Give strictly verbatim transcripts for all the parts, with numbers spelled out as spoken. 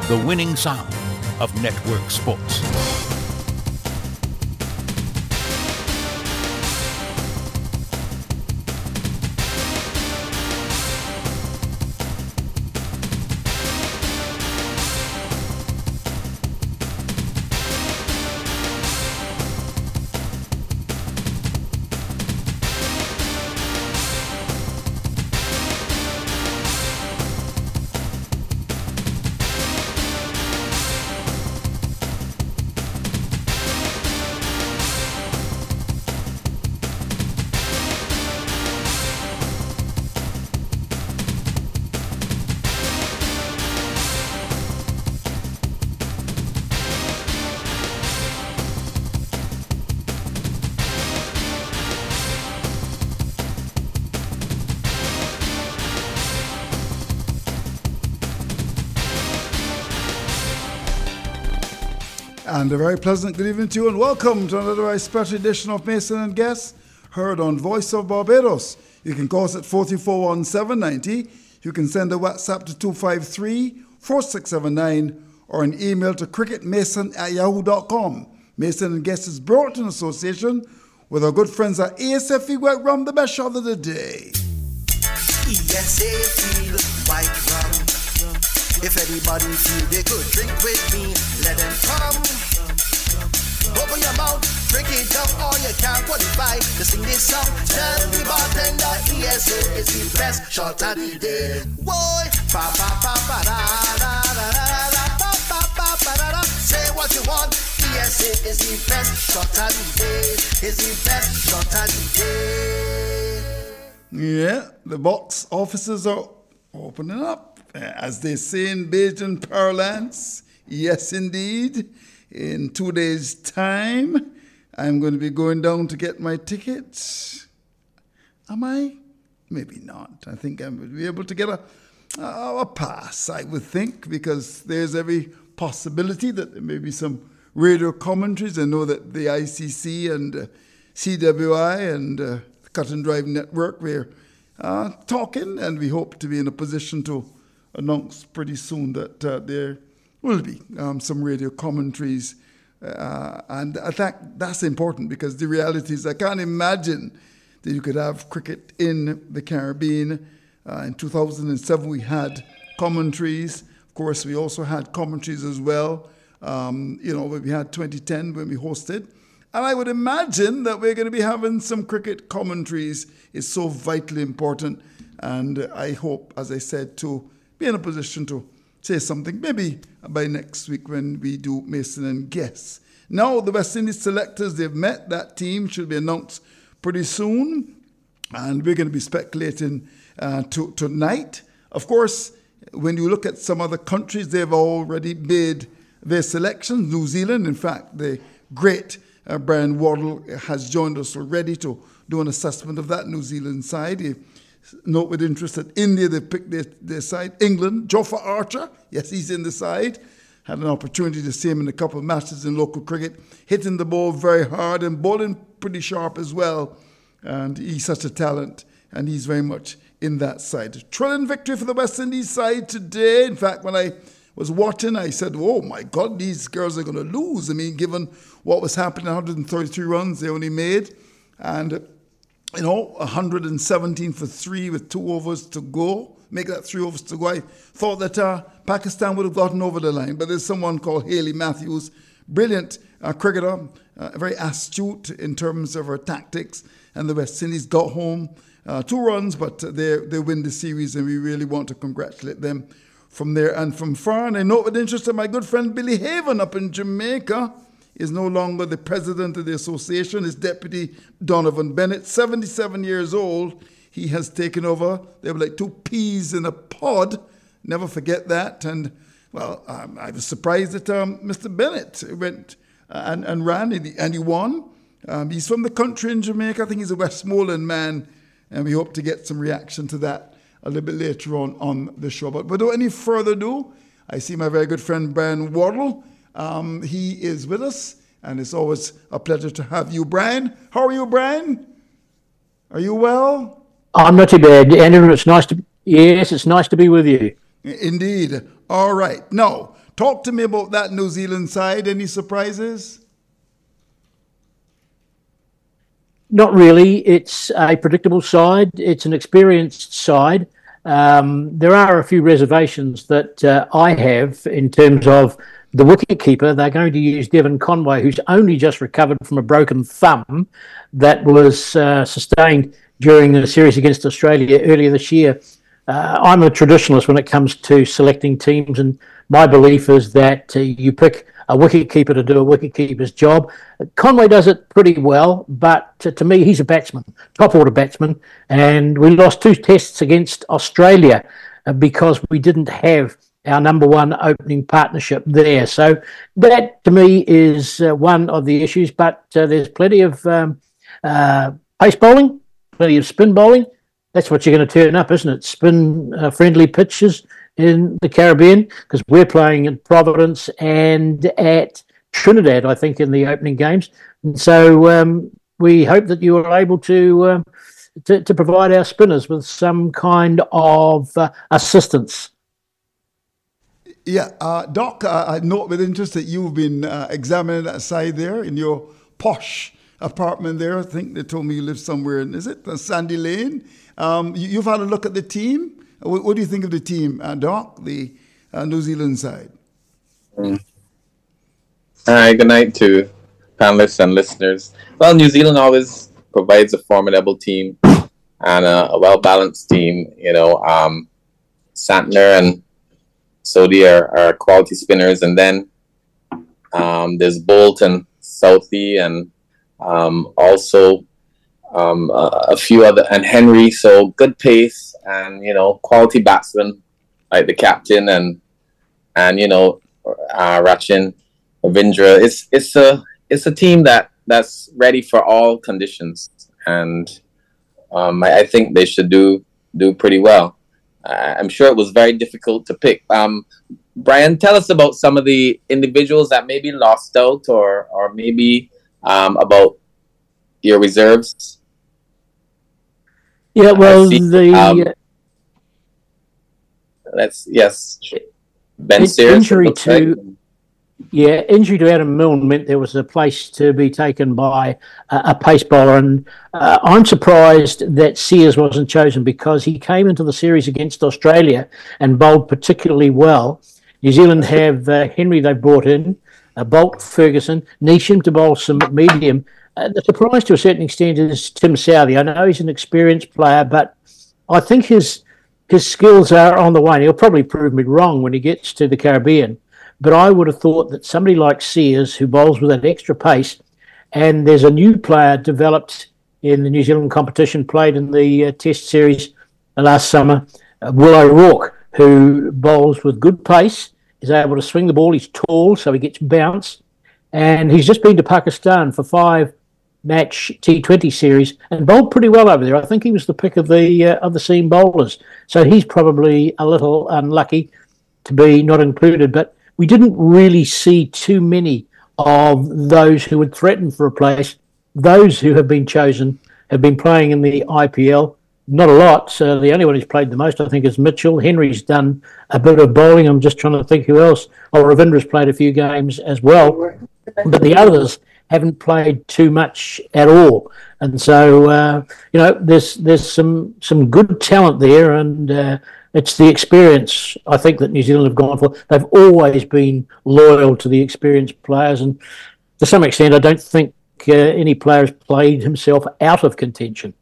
the winning sound of network sports. And a very pleasant good evening to you and welcome to another very special edition of Mason and Guest, heard on Voice of Barbados. You can call us at four four one seven nine zero. You can send a WhatsApp to two five three, four six seven nine or an email to cricketmason at yahoo dot com. Mason and Guest is brought in association with our good friends at E S F E White Rum, the best shot of the day. E S F E White Rum. If anybody feel they could drink with me, let them come. Open your mouth, drink it up, or you can't qualify to sing this song. Tell the bartender E S A is the best shot of the day. Boy, pa pa pa pa da da da da da pa pa pa pa da da. Say what you want. E S A is the best shot of the day. Is the best shot of the day. Yeah, the box offices are opening up, as they say in Bajan parlance. Yes, indeed. In two days' time, I'm going to be going down to get my tickets. Am I? Maybe not. I think I'm going to be able to get a, a, a pass, I would think, because there's every possibility that there may be some radio commentaries. I know that the I C C and uh, C W I and uh, the Cut and Drive Network, we're uh, talking, and we hope to be in a position to announce pretty soon that uh, there will be um, some radio commentaries. Uh, and I think that's important because the reality is I can't imagine that you could have cricket in the Caribbean. Uh, in two thousand seven, we had commentaries. Of course, we also had commentaries as well. Um, you know, we had twenty ten when we hosted. And I would imagine that we're going to be having some cricket commentaries. It's so vitally important. And I hope, as I said, to be in a position to say something maybe by next week when we do Mason and Guest. Now, the West Indies selectors, they've met. That team should be announced pretty soon. And we're going to be speculating uh, to, tonight. Of course, when you look at some other countries, they've already made their selections. New Zealand, in fact, the great uh, Brian Waddle has joined us already to do an assessment of that New Zealand side. He, Note with interest that India, they picked their, their side. England, Jofra Archer, yes, he's in the side. Had an opportunity to see him in a couple of matches in local cricket, hitting the ball very hard and bowling pretty sharp as well. And he's such a talent, and he's very much in that side. Thrilling victory for the West Indies side today. In fact, when I was watching, I said, oh my God, these girls are going to lose. I mean, given what was happening, one hundred thirty-three runs they only made. And you know, one hundred seventeen for three with two overs to go. Make that three overs to go. I thought that uh, Pakistan would have gotten over the line, but there's someone called Hayley Matthews, brilliant uh, cricketer, uh, very astute in terms of her tactics, and the West Indies got home uh, two runs, but they they win the series, and we really want to congratulate them from there and from far. And I note with interest that my good friend Billy Haven up in Jamaica is no longer the president of the association. His deputy, Donovan Bennett, seventy-seven years old. He has taken over. They were like two peas in a pod. Never forget that. And, well, um, I was surprised that um, Mister Bennett went and, and ran, and he, and he won. Um, he's from the country in Jamaica. I think he's a Westmoreland man, and we hope to get some reaction to that a little bit later on on the show. But without any further ado, I see my very good friend Brian Waddle. Um, he is with us, and it's always a pleasure to have you, Brian. How are you, Brian? Are you well? I'm not too bad, Andrew. It's nice to yes, it's nice to be with you. Indeed. All right. Now, talk to me about that New Zealand side. Any surprises? Not really. It's a predictable side. It's an experienced side. Um, there are a few reservations that uh, I have in terms of the wicketkeeper. They're going to use Devon Conway, who's only just recovered from a broken thumb that was uh, sustained during the series against Australia earlier this year. Uh, I'm a traditionalist when it comes to selecting teams, and my belief is that uh, you pick a wicketkeeper to do a wicketkeeper's job. Conway does it pretty well, but to, to me, he's a batsman, top-order batsman, and we lost two tests against Australia uh, because we didn't have our number one opening partnership there. So that, to me, is uh, one of the issues, but uh, there's plenty of um, uh, pace bowling, plenty of spin bowling. That's what you're going to turn up, isn't it? Spin-friendly uh, pitches in the Caribbean, because we're playing in Providence and at Trinidad, I think, in the opening games. And so um, we hope that you are able to, uh, to to provide our spinners with some kind of uh, assistance. Yeah, uh, Doc, uh, I note with interest that you've been uh, examining that side there in your posh apartment there. I think they told me you live somewhere in, is it uh, Sandy Lane? Um, you, you've had a look at the team. What, what do you think of the team, uh, Doc, the uh, New Zealand side? Mm. Hi, good night to panelists and listeners. Well, New Zealand always provides a formidable team and a, a well-balanced team. You know, um, Santner and Sodhi are, are quality spinners, and then um, there's Bolt and Southey, and um, also um, a, a few other, and Henry. So good pace, and you know, quality batsmen like the captain and and you know, uh, Rachin, Ravindra. It's it's a it's a team that that's ready for all conditions, and um, I, I think they should do do pretty well. Uh, I'm sure it was very difficult to pick. Um, Brian, tell us about some of the individuals that maybe lost out, or or maybe um, about your reserves. Yeah, well, see, the um, let's yes, Ben Sears, injury to. Like. Yeah, injury to Adam Milne meant there was a place to be taken by a, a pace bowler, and uh, I'm surprised that Sears wasn't chosen because he came into the series against Australia and bowled particularly well. New Zealand have uh, Henry they've brought in, uh, Bolt, Ferguson, Neesham to bowl some medium. Uh, the surprise to a certain extent is Tim Southey. I know he's an experienced player, but I think his his skills are on the wane. He'll probably prove me wrong when he gets to the Caribbean. But I would have thought that somebody like Sears, who bowls with that extra pace, and there's a new player developed in the New Zealand competition, played in the uh, Test series last summer, uh, Will O'Rourke, who bowls with good pace, is able to swing the ball. He's tall, so he gets bounce. And he's just been to Pakistan for five match T twenty series and bowled pretty well over there. I think he was the pick of the uh, of the seam bowlers. So he's probably a little unlucky to be not included, but we didn't really see too many of those who would threaten for a place. Those who have been chosen have been playing in the I P L. Not a lot. So the only one who's played the most, I think, is Mitchell. Henry's done a bit of bowling. I'm just trying to think who else. Oh, Ravindra's played a few games as well. But the others haven't played too much at all. And so, uh, you know, there's there's some, some good talent there, and uh, it's the experience, I think, that New Zealand have gone for. They've always been loyal to the experienced players, and to some extent, I don't think uh, any player has played himself out of contention.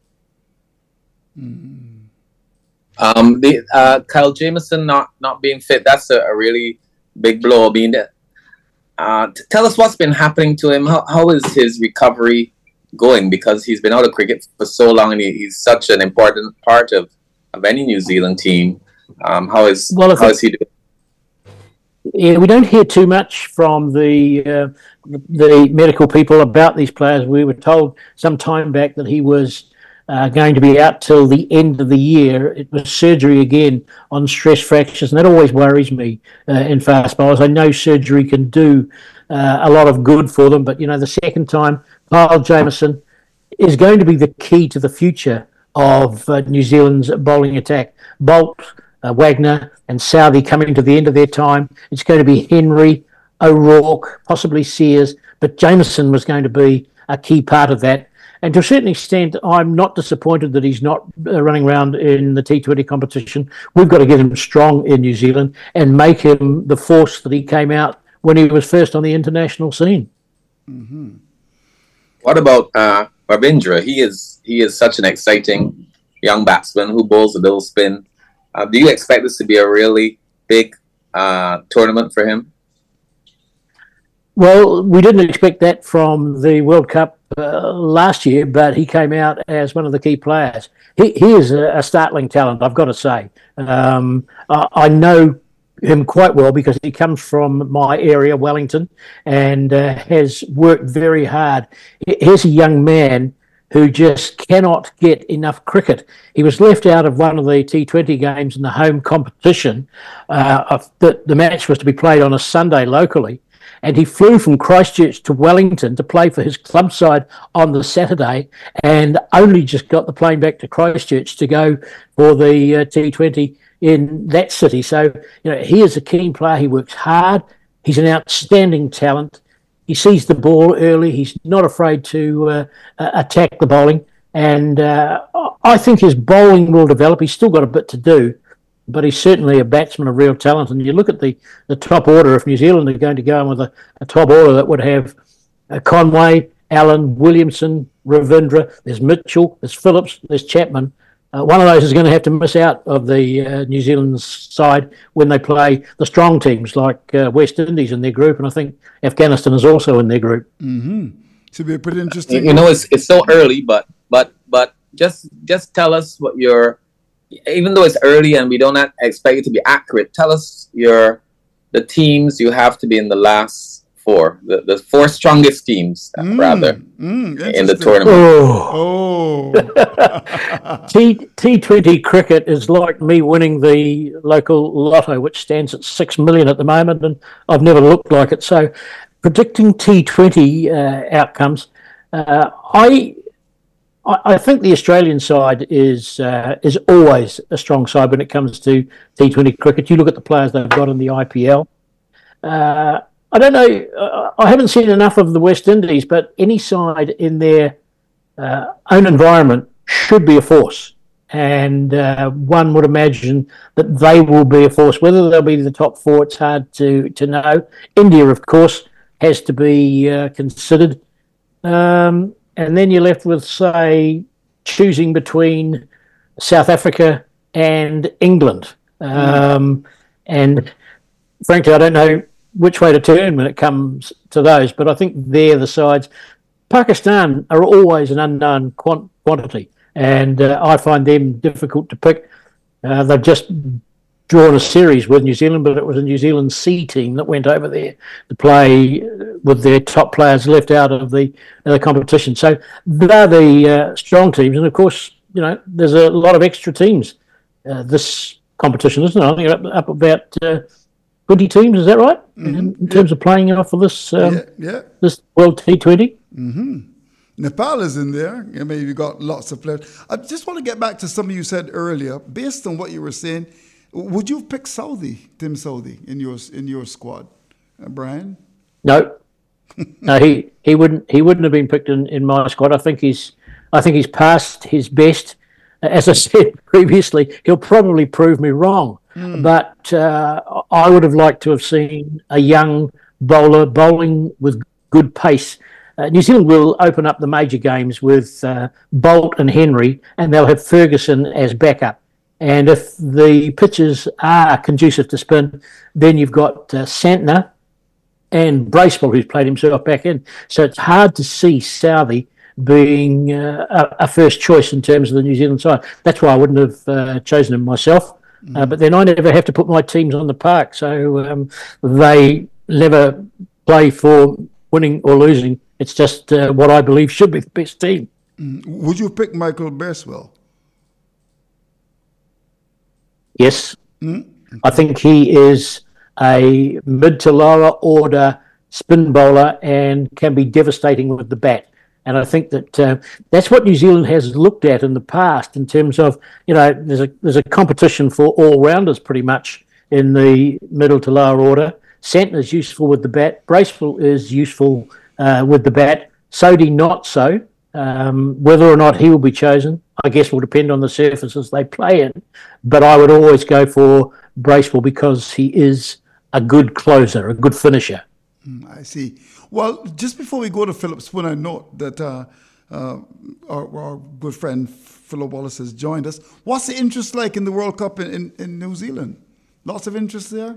Mm. Um, the uh, Kyle Jamieson not, not being fit, that's a, a really big blow. I mean, uh, t- tell us what's been happening to him. How how is his recovery going? Because he's been out of cricket for so long, and he, he's such an important part of of any New Zealand team. Um, how is well, how is he doing? Yeah, we don't hear too much from the uh, the medical people about these players. We were told some time back that he was uh, going to be out till the end of the year. It was surgery again on stress fractures, and that always worries me uh, in fast bowlers. I know surgery can do uh, a lot of good for them, but you know, the second time, Kyle Jamieson is going to be the key to the future of uh, New Zealand's bowling attack. Bolt uh, Wagner and Southey coming to the end of their time. It's going to be Henry, O'Rourke, possibly Sears, but Jameson was going to be a key part of that. And to a certain extent, I'm not disappointed that he's not uh, running around in the T twenty competition. We've got to get him strong in New Zealand and make him the force that he came out when he was first on the international scene. Mm-hmm. What about uh, Ravindra? He is he is such an exciting young batsman who bowls a little spin. Uh, do you expect this to be a really big uh, tournament for him? Well, we didn't expect that from the World Cup uh, last year, but he came out as one of the key players. He, he is a, a startling talent, I've got to say. Um, I, I know him quite well because he comes from my area, Wellington, and uh, has worked very hard. Here's a young man who just cannot get enough cricket. He was left out of one of the T twenty games in the home competition. Uh, the, the match was to be played on a Sunday locally, and he flew from Christchurch to Wellington to play for his club side on the Saturday, and only just got the plane back to Christchurch to go for the uh, T twenty in that city. So, you know, he is a keen player. He works hard. He's an outstanding talent. He sees the ball early. He's not afraid to uh, uh, attack the bowling. And uh, I think his bowling will develop. He's still got a bit to do, but he's certainly a batsman of real talent. And you look at the, the top order, if New Zealand are going to go in with a, a top order that would have uh, Conway, Allen, Williamson, Ravindra, there's Mitchell, there's Phillips, there's Chapman. Uh, one of those is going to have to miss out of the uh, New Zealand side when they play the strong teams like uh, West Indies in their group, and I think Afghanistan is also in their group. Mm-hmm. Should be pretty interesting. You know, it's it's so early, but but but just just tell us what your, even though it's early and we don't expect it to be accurate, tell us your the teams you have to be in the last four, the, the four strongest teams, mm, rather, mm, in the tournament. Oh. oh. T, T twenty cricket is like me winning the local lotto, which stands at six million at the moment, and I've never looked like it. So predicting T twenty uh, outcomes, uh, I... I think the Australian side is uh, is always a strong side when it comes to T twenty cricket. You look at the players they've got in the I P L. Uh, I don't know. Uh, I haven't seen enough of the West Indies, but any side in their uh, own environment should be a force. And uh, one would imagine that they will be a force. Whether they'll be the top four, it's hard to, to know. India, of course, has to be uh, considered. Um, and then you're left with, say, choosing between South Africa and England. Um, and frankly, I don't know which way to turn when it comes to those, but I think they're the sides. Pakistan are always an unknown quant- quantity, and uh, I find them difficult to pick. Uh, they've just drawn a series with New Zealand, but it was a New Zealand C team that went over there to play with their top players left out of the, uh, the competition. So they're the uh, strong teams, and of course, you know, there's a lot of extra teams uh, this competition, isn't it? I think up, up about uh, twenty teams, is that right? Mm-hmm. In, in terms yeah. of playing off of this um, yeah, yeah. this World T twenty? Mm-hmm. Nepal is in there. I mean, you've got lots of players. I just want to get back to something you said earlier. Based on what you were saying, would you have picked Southey, Tim Southey, in your in your squad, uh, Brian? No, no, he, he wouldn't he wouldn't have been picked in, in my squad. I think he's I think he's past his best. As I said previously, he'll probably prove me wrong. Mm. But uh, I would have liked to have seen a young bowler bowling with good pace. Uh, New Zealand will open up the major games with uh, Bolt and Henry, and they'll have Ferguson as backup. And if the pitches are conducive to spin, then you've got uh, Santner and Bracewell, who's played himself back in. So it's hard to see Southey being uh, a, a first choice in terms of the New Zealand side. That's why I wouldn't have uh, chosen him myself. Mm. Uh, but then I never have to put my teams on the park, so um, they never play for winning or losing. It's just uh, what I believe should be the best team. Mm. Would you pick Michael Bracewell? Yes. Mm. Okay. I think he is a mid to lower order spin bowler and can be devastating with the bat. And I think that uh, that's what New Zealand has looked at in the past in terms of, you know, there's a there's a competition for all-rounders pretty much in the middle to lower order. Santner is useful with the bat. Bracewell is useful uh, with the bat. Sodhi not so. Um, whether or not he will be chosen, I guess, will depend on the surfaces they play in. But I would always go for Bracewell because he is a good closer, a good finisher. Mm, I see. Well, just before we go to Philip Spooner, I note that uh, uh, our, our good friend Philip Wallace has joined us. What's the interest like in the World Cup in, in, in New Zealand? Lots of interest there?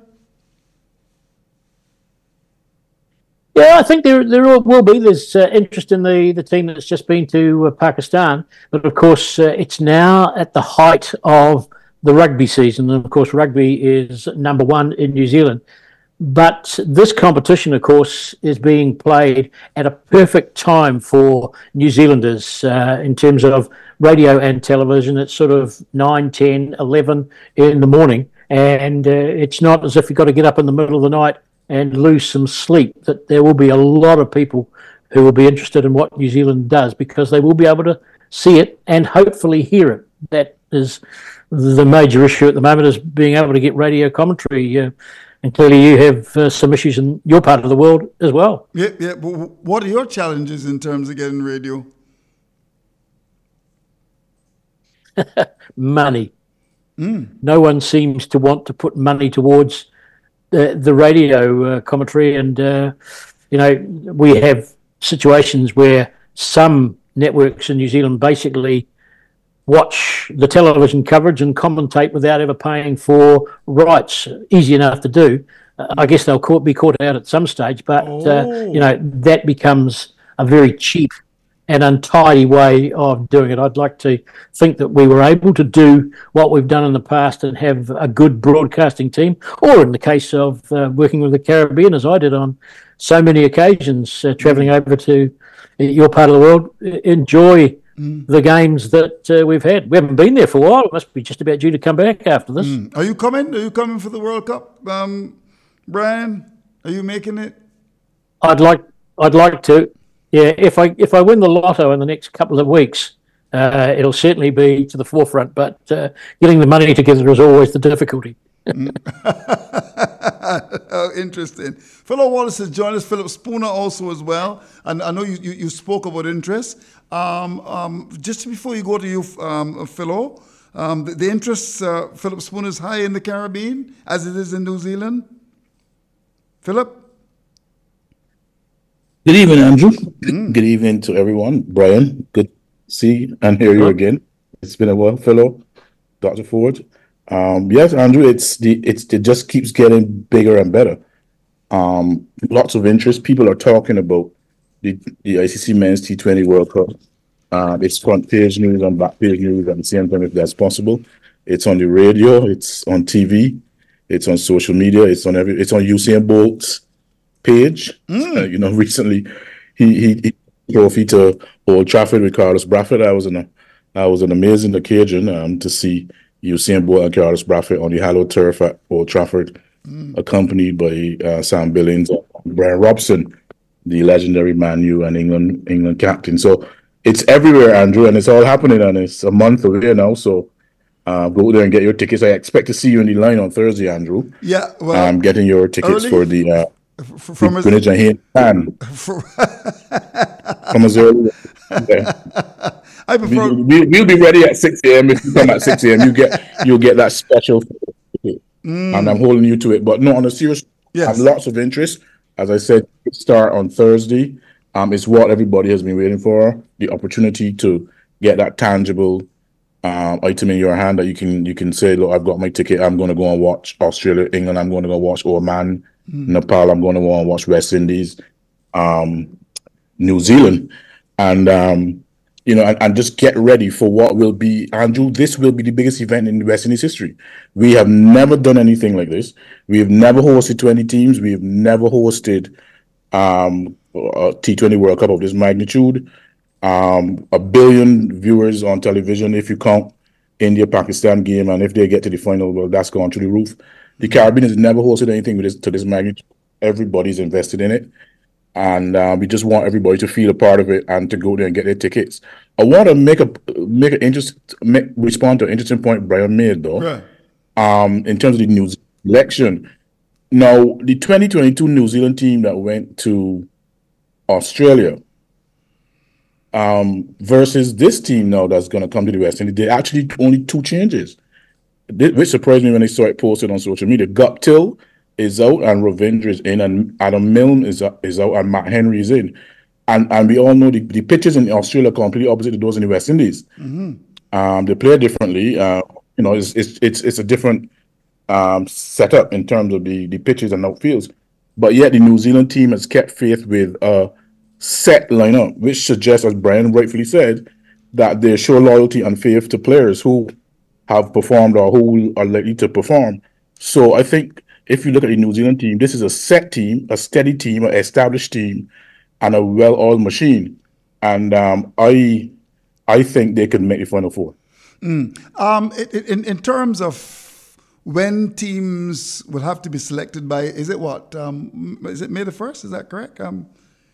Yeah, I think there there will be. There's uh, interest in the, the team that's just been to uh, Pakistan. But, of course, uh, it's now at the height of the rugby season. And, of course, rugby is number one in New Zealand. But this competition, of course, is being played at a perfect time for New Zealanders uh, in terms of radio and television. It's sort of nine, ten, eleven in the morning. And uh, it's not as if you've got to get up in the middle of the night and lose some sleep. That there will be a lot of people who will be interested in what New Zealand does because they will be able to see it and hopefully hear it. That is the major issue at the moment, is being able to get radio commentary. Uh, And clearly you have uh, some issues in your part of the world as well. Yeah, yeah. But what are your challenges in terms of getting radio? Money. Mm. No one seems to want to put money towards the, the radio uh, commentary. And, uh, you know, we have situations where some networks in New Zealand basically watch the television coverage and commentate without ever paying for rights. Easy enough to do. Uh, I guess they'll caught, be caught out at some stage, but oh. uh, you know, that becomes a very cheap and untidy way of doing it. I'd like to think that we were able to do what we've done in the past and have a good broadcasting team, or in the case of uh, working with the Caribbean, as I did on so many occasions, uh, travelling over to your part of the world, enjoy Mm. the games that uh, we've had. We haven't been there for a while. It must be just about due to come back after this. Mm. Are you coming? Are you coming for the World Cup, um, Brian? Are you making it? I'd like. I'd like to. Yeah, if I if I win the lotto in the next couple of weeks, uh, it'll certainly be to the forefront. But uh, getting the money together is always the difficulty. Oh, interesting. Philip Wallace has joined us. Philip Spooner also as well. And I know you, you, you spoke about interest. Um, um, just before you go to you, um, Philo, um, the, the interest, uh, Philip Spooner, is high in the Caribbean as it is in New Zealand. Philip? Good evening, Andrew. Mm. Good evening to everyone. Brian, good to see and hear you again. It's been a while, Philo, Doctor Ford. Um, yes, Andrew, it's the it's it just keeps getting bigger and better. Um, lots of interest. People are talking about the, the I C C Men's T twenty World Cup. Um, it's front page news and back page news at the same time, if that's possible. It's on the radio. It's on T V. It's on social media. It's on every. It's on Usain Bolt's page. Mm. Uh, you know, recently he he, he trophy to Old Trafford with Carlos Bradford. That was an that was an amazing occasion um, to see Usain Bolt and Carlos Bradford on the hallowed turf at Old Trafford, mm. accompanied by uh, Sam Billings and Brian Robson, the legendary Man U and England England captain. So it's everywhere, Andrew, and it's all happening, and it's a month away now. So uh, go there and get your tickets. I expect to see you in the line on Thursday, Andrew. Yeah, well, I'm um, getting your tickets early, for the uh, f- from Greenwich and Haynes fan. From as early. Yeah. I prefer. We, we'll be ready at six a.m. If you come at six a.m., you get you'll get that special, mm. and I'm holding you to it. But no, on a serious, yes. I have lots of interest. As I said, start on Thursday. Um, it's what everybody has been waiting for: the opportunity to get that tangible um, item in your hand that you can you can say, "Look, I've got my ticket. I'm going to go and watch Australia, England. I'm going to go watch Oman, mm. Nepal. I'm going to go and watch West Indies, um, New Zealand, and." Um, You know, and, and just get ready for what will be, Andrew, this will be the biggest event in West Indies history. We have never done anything like this. We have never hosted twenty teams. We have never hosted um, a T twenty World Cup of this magnitude. Um, a billion viewers on television, if you count India-Pakistan game, and if they get to the final, well, that's gone through the roof. The Caribbean has never hosted anything with this, to this magnitude. Everybody's invested in it. and uh, we just want everybody to feel a part of it and to go there and get their tickets. I want to make a make an interest make, respond to an interesting point Brian made though. Right. Um, in terms of the New Zealand election. Now, the twenty twenty-two New Zealand team that went to Australia um, versus this team now that's going to come to the West Indies, they actually only two changes, which surprised me when I saw it posted on social media. Guptill is out and Ravindra is in, and Adam Milne is, is out and Matt Henry is in. And and we all know the, the pitches in Australia are completely opposite to those in the West Indies. Mm-hmm. Um, they play differently. Uh, you know, it's it's it's, it's a different um, setup in terms of the, the pitches and outfields. But yet the New Zealand team has kept faith with a set lineup, which suggests, as Brian rightfully said, that they show loyalty and faith to players who have performed or who are likely to perform. So I think if you look at the New Zealand team, this is a set team, a steady team, an established team, and a well-oiled machine. And um, I I think they could make the Final Four. Mm. Um, in, in terms of when teams will have to be selected by, is it what? Um, is it May the first? Is that correct? Um,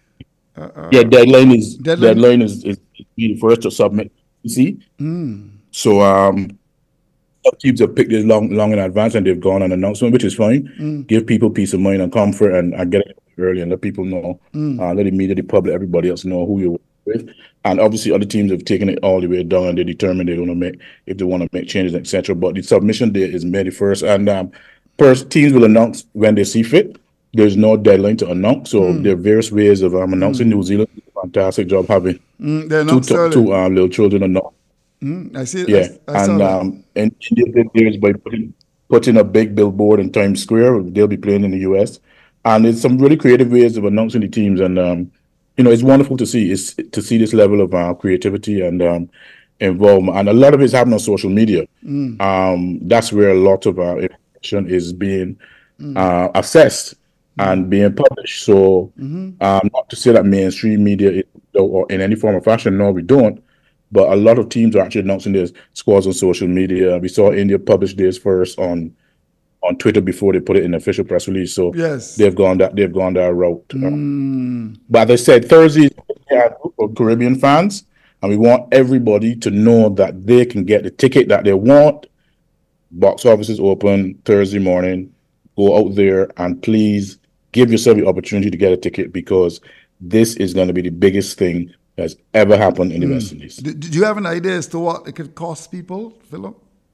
uh, uh, yeah, deadline is deadline, deadline is, is the first to submit. You see? Mm. So um, teams have picked this long, long in advance, and they've gone on announcement, which is fine. Mm. Give people peace of mind and comfort, and, and get it early and let people know, mm. uh, let the media, the public, everybody else know who you're with. And obviously, other teams have taken it all the way down, and they determine they want to make if they want to make changes, et cetera. But the submission date is May the first, and um, first teams will announce when they see fit. There's no deadline to announce, so mm. there are various ways of um, announcing. Mm. New Zealand did a fantastic job having mm, two, two um, little children announce. Mm, I see. Yeah, I, I and um, and India is by putting putting a big billboard in Times Square. They'll be playing in the U S, and it's some really creative ways of announcing the teams, and um, you know, it's wonderful to see. It's to see this level of uh, creativity and um, involvement, and a lot of it's happening on social media. Mm. Um, that's where a lot of our information is being mm. uh, assessed mm. and being published. So, mm-hmm. um, not to say that mainstream media is, or in any form or fashion, no, we don't. But a lot of teams are actually announcing their squads on social media. We saw India publish theirs first on on Twitter before they put it in the official press release. So yes. they've gone that they've gone that route. Mm. But as I said, Thursday is for Caribbean fans, and we want everybody to know that they can get the ticket that they want. Box office is open Thursday morning. Go out there and please give yourself the opportunity to get a ticket, because this is going to be the biggest thing that's ever happened in the mm. West Indies. Do, do you have an idea as to what it could cost people, Philip?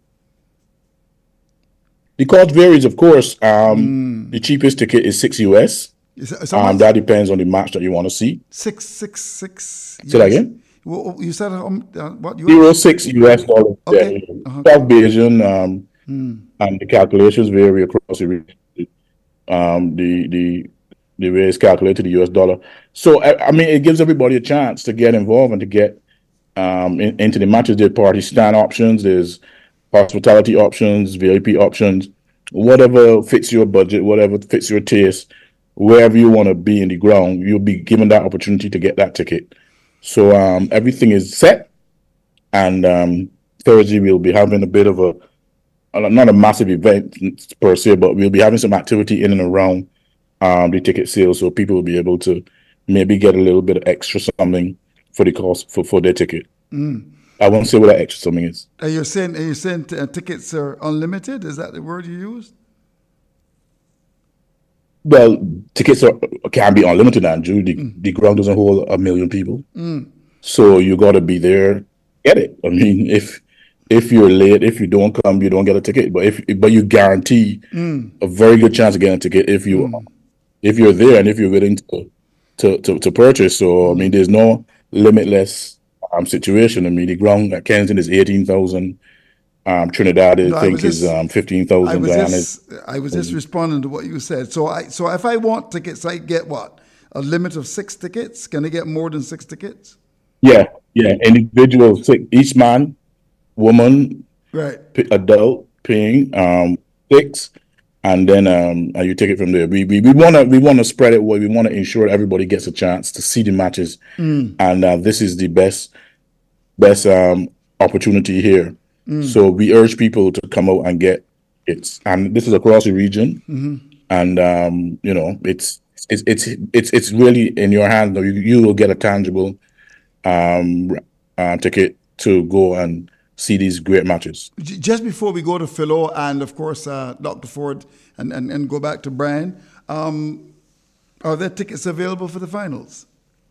The cost varies, of course. Um, mm. The cheapest ticket is six U S. Is it, um, that depends on the match that you want to see. Six, six, six. Say that again. Well, you said um, uh, what? You Zero six U S dollars. Okay. Yeah. Uh-huh. South Bayesian, um, mm. and the calculations vary across the region. Um, the the the way it's calculated, the U S dollar. So I, I mean, it gives everybody a chance to get involved and to get um, in, into the matches. There are party stand options. There's hospitality options, V I P options, whatever fits your budget, whatever fits your taste, wherever you want to be in the ground, you'll be given that opportunity to get that ticket. So um, everything is set, and um, Thursday we'll be having a bit of a, not a massive event per se, but we'll be having some activity in and around um, the ticket sales, so people will be able to maybe get a little bit of extra something for the cost for, for their ticket. Mm. I won't say what that extra something is. Are you saying, are you saying t- uh, tickets are unlimited? Is that the word you used? Well, tickets are, can be unlimited, Andrew. The, mm. the ground doesn't hold a million people. Mm. So you got to be there, get it. I mean, if if you're late, if you don't come, you don't get a ticket. But if but you guarantee mm. a very good chance of getting a ticket if you mm. if you're there and if you're willing to to, to, to purchase. So, I mean, there's no limitless Um, situation. I mean, the ground at Kensington is eighteen thousand. Um, Trinidad, I no, think, I just, is um, fifteen thousand. I was just, I was just responding to what you said. So, I so if I want tickets, I get what? A limit of six tickets? Can I get more than six tickets? Yeah, yeah. Individual, each man, woman, right, adult paying um, six, and then um, and you take it from there. We we we want to we want to spread it where we want to ensure everybody gets a chance to see the matches, mm. and uh, this is the best best um, opportunity here. Mm. So we urge people to come out and get it, and this is across the region, mm-hmm. and um, you know it's it's it's it's it's really in your hands. You you will get a tangible um, uh, ticket to go and see these great matches. Just before we go to Philo and of course uh, Doctor Ford and, and, and go back to Brian, um, are there tickets available for the finals?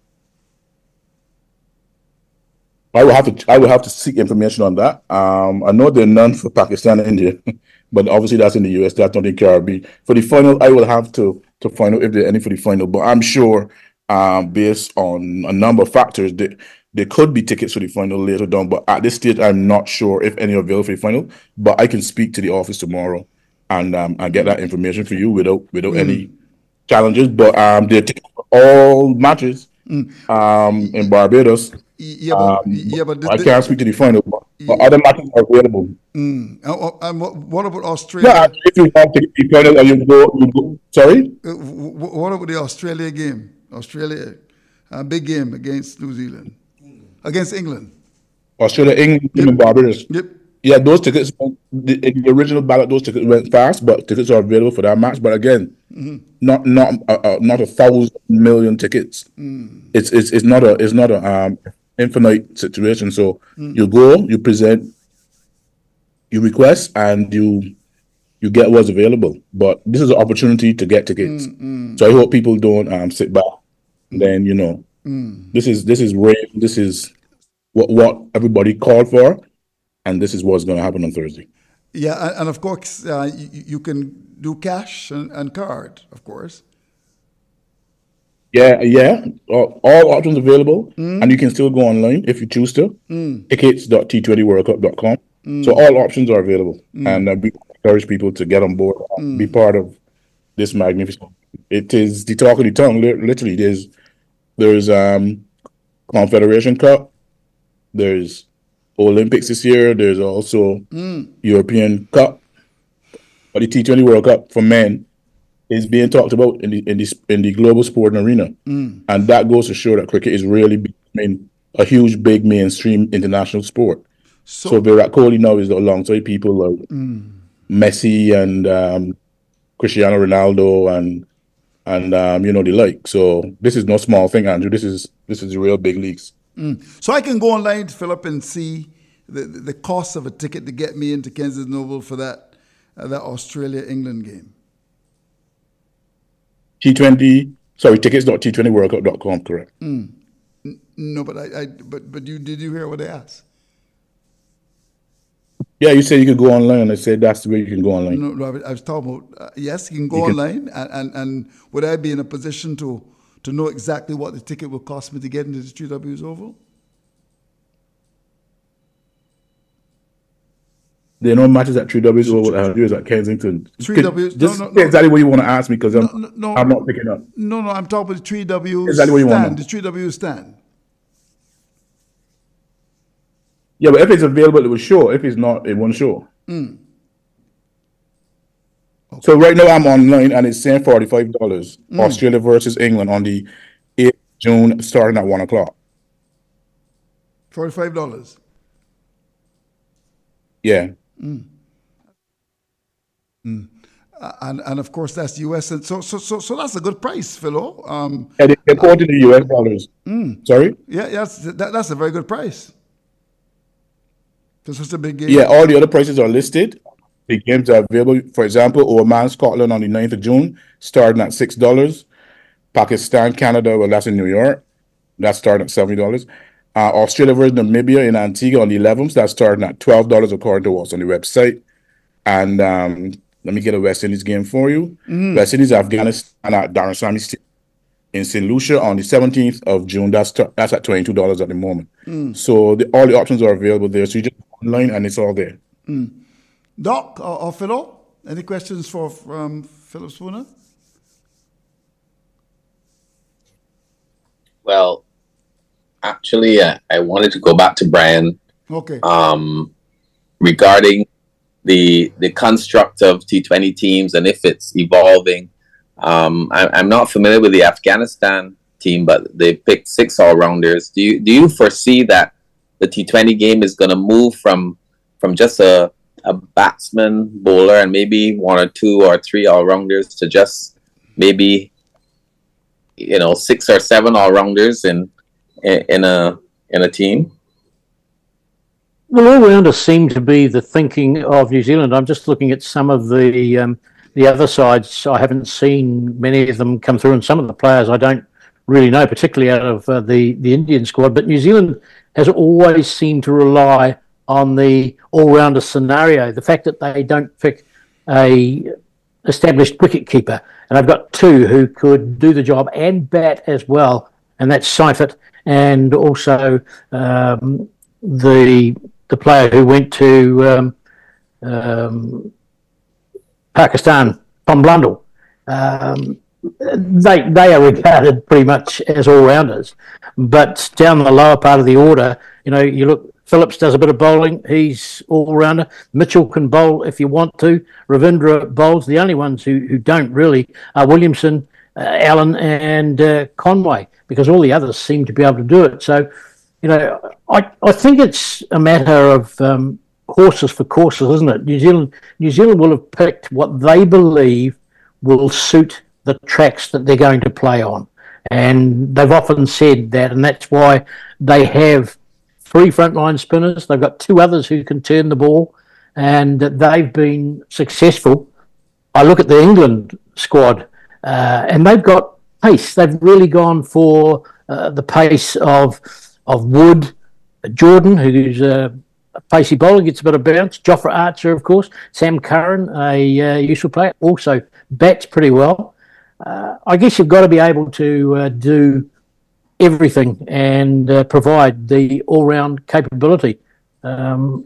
I will have to I will have to seek information on that. Um, I know there are none for Pakistan and India, but obviously that's in the U S. That's not in the Caribbean. For the final, I will have to to find out if there are any for the final. But I'm sure, um, based on a number of factors, that there could be tickets for the final later down. But at this stage, I'm not sure if any are available for the final. But I can speak to the office tomorrow and um, and get that information for you without without mm. any challenges. But um, there are tickets for all matches mm. um, in Barbados. Yeah, but, um, yeah, but the, I can't speak to the final, but, but other matches are available. Mm. And, and what, what about Australia? Yeah, if you want to get the final, and you go, you go. Sorry. Uh, what about the Australia game? Australia, a big game against New Zealand, against England. Australia, England, yep. and Barbados. Yep. Yeah, those tickets. The, the original ballot, those tickets went fast, but tickets are available for that match. But again, mm-hmm. not not uh, uh, not a thousand million tickets. Mm. It's it's it's not a it's not a um. infinite situation. So mm. you go, you present, you request, and you you get what's available. But this is an opportunity to get tickets. Mm, mm. So I hope people don't um, sit back. Mm. Then you know, mm. this is this is real. This is what what everybody called for, and this is what's going to happen on Thursday. Yeah, and, and of course uh, you, you can do cash and, and card, of course. Yeah, yeah. All, all options available, mm. and you can still go online if you choose to. Mm. tickets dot t twenty world cup dot com. Mm. So all options are available, mm. and uh, we encourage people to get on board, uh, mm. be part of this magnificent. It is the talk of the tongue. Literally, there's there's um Confederation Cup, there's Olympics this year. There's also mm. European Cup, but the T twenty World Cup for men is being talked about in the in the in the global sporting arena, mm. and that goes to show that cricket is really becoming a huge, big mainstream international sport. So, so Virat Kohli now is alongside people like mm. Messi and um, Cristiano Ronaldo and and um, you know the like. So this is no small thing, Andrew. This is this is the real big leagues. Mm. So I can go online, Philip, and see the the cost of a ticket to get me into Kensington Oval for that uh, that Australia England game. T twenty, sorry, tickets dot t twenty world cup dot com, correct? Mm. No, but I, I, but but you did you hear what they asked? Yeah, you said you could go online. I said that's the way you can go online. No, no I was talking about uh, yes, you can go you online, can... And, and and would I be in a position to to know exactly what the ticket will cost me to get into the three W's Oval? There are no matches at three W's Oval. I do is at Kensington. three W's. Just no, no, no. exactly what you want to ask me because I'm no, no, I'm not picking up. No, no, I'm talking about the three W's exactly what you stand. want The three W's stand. Yeah, but if it's available, it will show. If it's not, it won't show. Mm. Okay. So right now I'm online and it's saying forty-five dollars. Mm. Australia versus England on the eighth of June, starting at one o'clock. Forty-five dollars. Yeah. Mm. Mm. Uh, and and of course that's U S and so so so so that's a good price, Philo. Um, yeah, they, they quoted the U S dollars. Mm. Sorry. Yeah, yes, that, that's a very good price. This was a big game. Yeah, all the other prices are listed. The games are available. For example, Oman, Scotland on the ninth of June, starting at six dollars. Pakistan, Canada, well, that's in New York. That's starting at seventy dollars. Uh, Australia versus Namibia in Antigua on the eleventh, that's starting at twelve dollars according to what's on the website. And um, let me get a West Indies game for you. Mm. West Indies, Afghanistan at Darusami Stadium in Saint Lucia on the seventeenth of June. That's that's at twenty-two dollars at the moment. Mm. So the, all the options are available there. So you just go online and it's all there. Mm. Doc or, or Philo, any questions for um, Philip Spooner? Well, actually, uh, I wanted to go back to Brian. Okay. Um, regarding the the construct of T twenty teams and if it's evolving. Um, I, I'm not familiar with the Afghanistan team, but they picked six all-rounders. Do you do you foresee that the T twenty game is going to move from from just a a batsman, bowler, and maybe one or two or three all-rounders to just maybe you know, six or seven all rounders in, in in a in a team? Well, all rounders seem to be the thinking of New Zealand. I'm just looking at some of the um, the other sides. I haven't seen many of them come through, and some of the players I don't really know, particularly out of uh, the the Indian squad. But New Zealand has always seemed to rely on the all-rounder scenario. The fact that they don't pick a established wicket keeper, and I've got two who could do the job and bat as well, and that's Seifert and also um, the the player who went to um, um, Pakistan, Tom Blundell. Um, they they are regarded pretty much as all-rounders, but down the lower part of the order, you know, you look. Phillips does a bit of bowling. He's all-rounder. Mitchell can bowl if you want to. Ravindra bowls. The only ones who, who don't really are Williamson, uh, Allen and uh, Conway, because all the others seem to be able to do it. So, you know, I, I think it's a matter of um, horses for courses, isn't it? New Zealand, New Zealand will have picked what they believe will suit the tracks that they're going to play on. And they've often said that, and that's why they have three frontline spinners. They've got two others who can turn the ball, and they've been successful. I look at the England squad, uh, and they've got pace. They've really gone for uh, the pace of of Wood, Jordan, who's a, a pacey bowler, gets a bit of bounce. Jofra Archer, of course. Sam Curran, a uh, useful player, also bats pretty well. Uh, I guess you've got to be able to uh, do everything and uh, provide the all-round capability, um,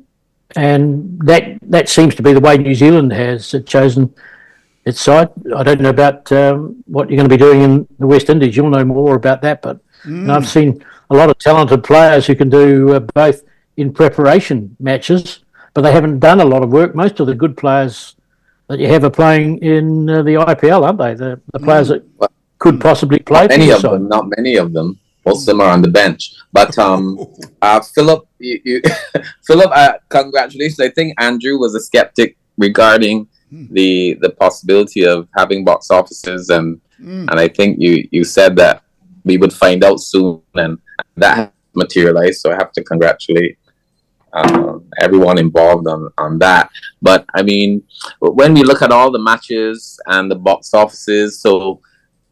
and that that seems to be the way New Zealand has chosen its side. I don't know about um, what you're going to be doing in the West Indies. You'll know more about that, but mm. you know, I've seen a lot of talented players who can do uh, both in preparation matches, but they haven't done a lot of work. Most of the good players that you have are playing in uh, the I P L, aren't they? The, the players that well, could possibly play. Not many of them. Not many of them. Most of them are on the bench. But um, uh, Philip, you, you Philip, uh, congratulations. I think Andrew was a skeptic regarding mm. the the possibility of having box offices, and mm. and I think you you said that we would find out soon, and that materialized. So I have to congratulate um, everyone involved on on that. But I mean, when we look at all the matches and the box offices, so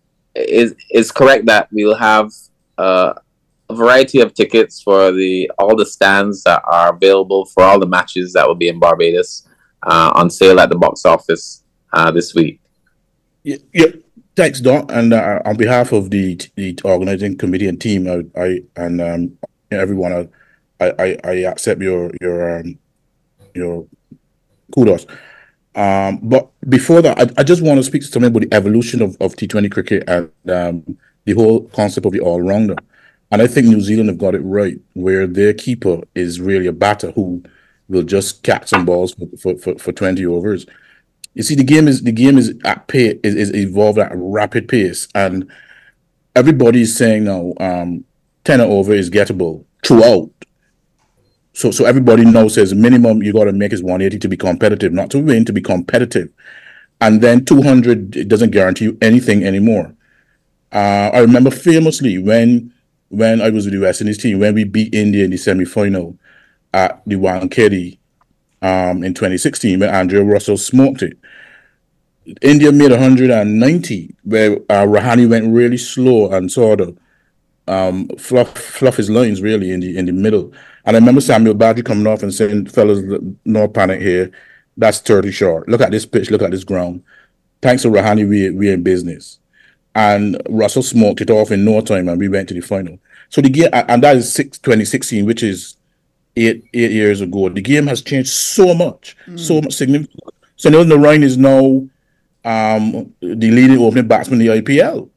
is is correct that we'll have uh, a variety of tickets for the all the stands that are available for all the matches that will be in Barbados uh, on sale at the box office uh, this week. Yeah, yeah. Thanks, Don. And uh, on behalf of the the organizing committee and team, I, I and um, everyone, I, I I accept your your um, your kudos. Um, but before that, I, I just want to speak to something about the evolution of, of T twenty cricket and um, the whole concept of the all-rounder. And I think New Zealand have got it right, where their keeper is really a batter who will just catch some balls for, for, for, for twenty overs. You see, the game is the game is at pace, is, is evolved at a rapid pace, and everybody is saying now um, ten over is gettable throughout. So, so everybody now says minimum you got to make is one eighty to be competitive, not to win, to be competitive, and then two hundred it doesn't guarantee you anything anymore. Uh, I remember famously when when I was with the West Indies team when we beat India in the semi-final at the Wankhede um, in twenty sixteen, when Andrea Russell smoked it. India made one hundred ninety, where uh, Rahane went really slow and sort of um, fluff fluff his lines really in the in the middle. And I remember Samuel Badri coming off and saying, "Fellas, no panic here. That's thirty short. Look at this pitch. Look at this ground. Thanks to Rahane, we we're in business." And Russell smoked it off in no time, and we went to the final. So the game, and that is six, twenty sixteen, which is eight eight years ago. The game has changed so much, mm. so much significant. So Neil Narine is now um, the leading opening batsman in the I P L,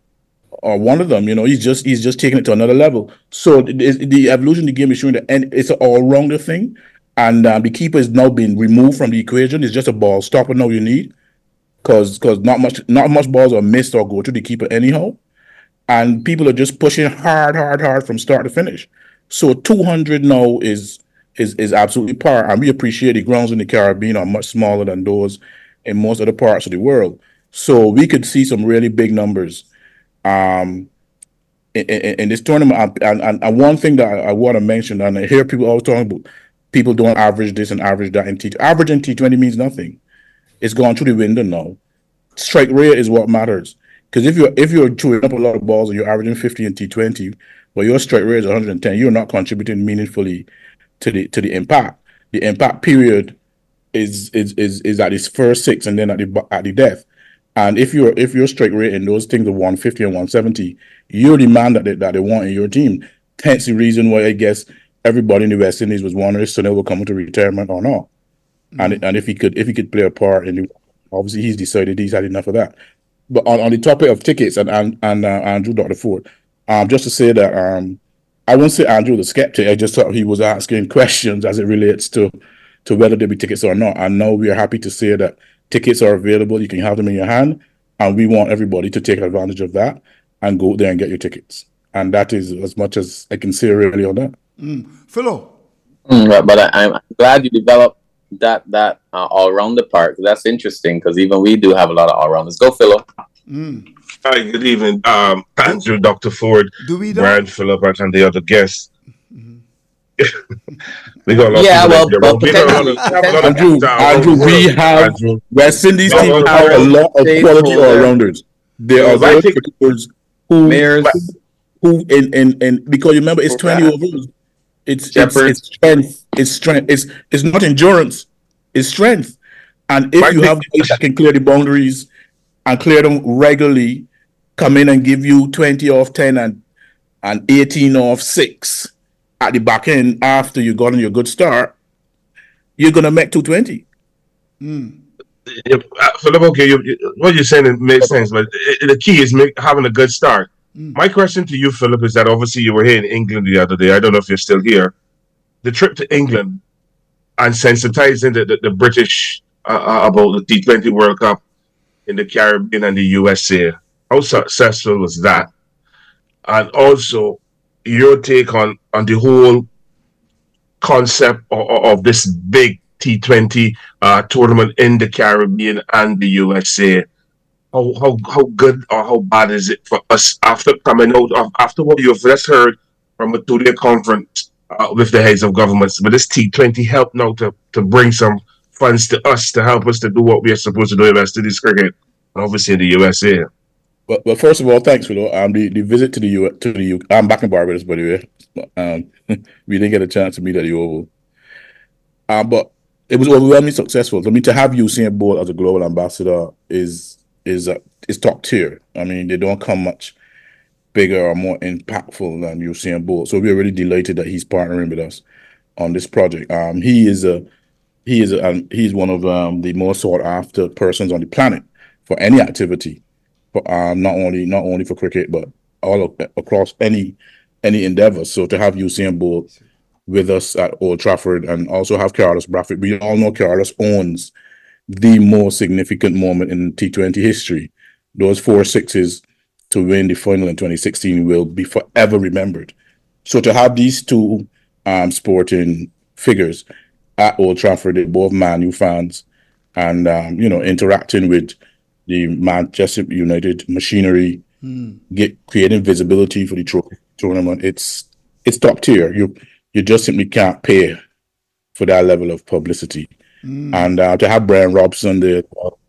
or one of them. You know, he's just he's just taking it to another level. So the, the evolution of the game is showing that it's an all-rounder thing, and uh, the keeper is now being removed from the equation. It's just a ball stopper now you need. Because because not much not much balls are missed or go to the keeper anyhow, and people are just pushing hard, hard, hard from start to finish. So two hundred now is is is absolutely par, and we appreciate the grounds in the Caribbean are much smaller than those in most other parts of the world. So we could see some really big numbers Um, in, in, in this tournament, and, and, and one thing that I, I want to mention, and I hear people always talking about people don't average this and average that in T twenty. Average in T twenty means nothing. It's gone through the window now. Strike rate is what matters. Because if you're if you're chewing up a lot of balls and you're averaging fifty in T twenty, but your strike rate is one hundred ten, you're not contributing meaningfully to the to the impact. The impact period is is is is at its first six and then at the at the death. And if you're if your strike rate in those things are one fifty and one seventy, you're the man that they, that they want in your team. Hence the reason why I guess everybody in the West Indies was wondering if Sunil will come to retirement or not. Mm-hmm. And and if he could if he could play a part in the, obviously he's decided he's had enough of that. But on, on the topic of tickets and and, and uh, Andrew Doctor Ford, um, just to say that um, I won't say Andrew the skeptic. I just thought he was asking questions as it relates to to whether there be tickets or not. And now we are happy to say that tickets are available. You can have them in your hand, and we want everybody to take advantage of that and go there and get your tickets. And that is as much as I can say really on that. Mm. Philo. Mm, but I, I'm glad you developed that that uh, all-rounder part. That's interesting because even we do have a lot of all-rounders. Go, Philo. Mm. Hi, good evening, um, Andrew, Doctor Ford, Do we Brian, Philip, and the other guests. We got a lot Yeah, of well, people well, we got a lot of- we have a lot of Andrew, people down. Andrew, we have Andrew. West Indies No, team no, have a no. lot of quality Stakeholder. all-rounders. There are No, I those think- cricketers who Mayors. who in in in because you remember it's twenty Yeah. overs. It's it's, Shepherd. it's strength. It's strength. It's it's not endurance. It's strength. And if My you thing- have guys that can clear the boundaries and clear them regularly, come in and give you twenty off ten and and eighteen off six at the back end after you got on your good start, you're gonna make two twenty. Yeah, uh, Philip, okay, you, you, what you're saying it makes sense, but it, the key is make, having a good start. My question to you, Philip, is that obviously you were here in England the other day. I don't know if you're still here. The trip to England and sensitizing the, the, the British uh, uh, about the T twenty World Cup in the Caribbean and the U S A. How successful was that? And also, your take on, on the whole concept of, of this big T twenty uh, tournament in the Caribbean and the U S A. How, how how good or how bad is it for us after coming out of after what you've just heard from a two-day conference uh, with the heads of governments? But this T twenty help now to, to bring some funds to us to help us to do what we are supposed to do in West Indies cricket, and obviously in the U S A. But but first of all, thanks, Philo. Um, the, the visit to the U to the U. I'm back in Barbados, by the way. Um, we didn't get a chance to meet at the Oval. Um, but it was overwhelmingly successful. I mean, to have Usain Bolt as a global ambassador is is uh, is top tier. I mean, they don't come much bigger or more impactful than Usain Bolt. So we're really delighted that he's partnering with us on this project. Um, he is a he is a, um, he's one of um, the most sought after persons on the planet for any activity. For, um, not only not only for cricket, but all of, across any any endeavor. So to have Usain Bolt with us at Old Trafford and also have Carlos Bradford, we all know Carlos owns the most significant moment in T twenty history. Those four sixes to win the final in twenty sixteen will be forever remembered. So to have these two um, sporting figures at Old Trafford, they're both Man U fans, and um, you know, interacting with the Manchester United machinery, mm. get creating visibility for the trophy tournament. It's it's top tier. You you just simply can't pay for that level of publicity. Mm. And uh, to have Brian Robson, the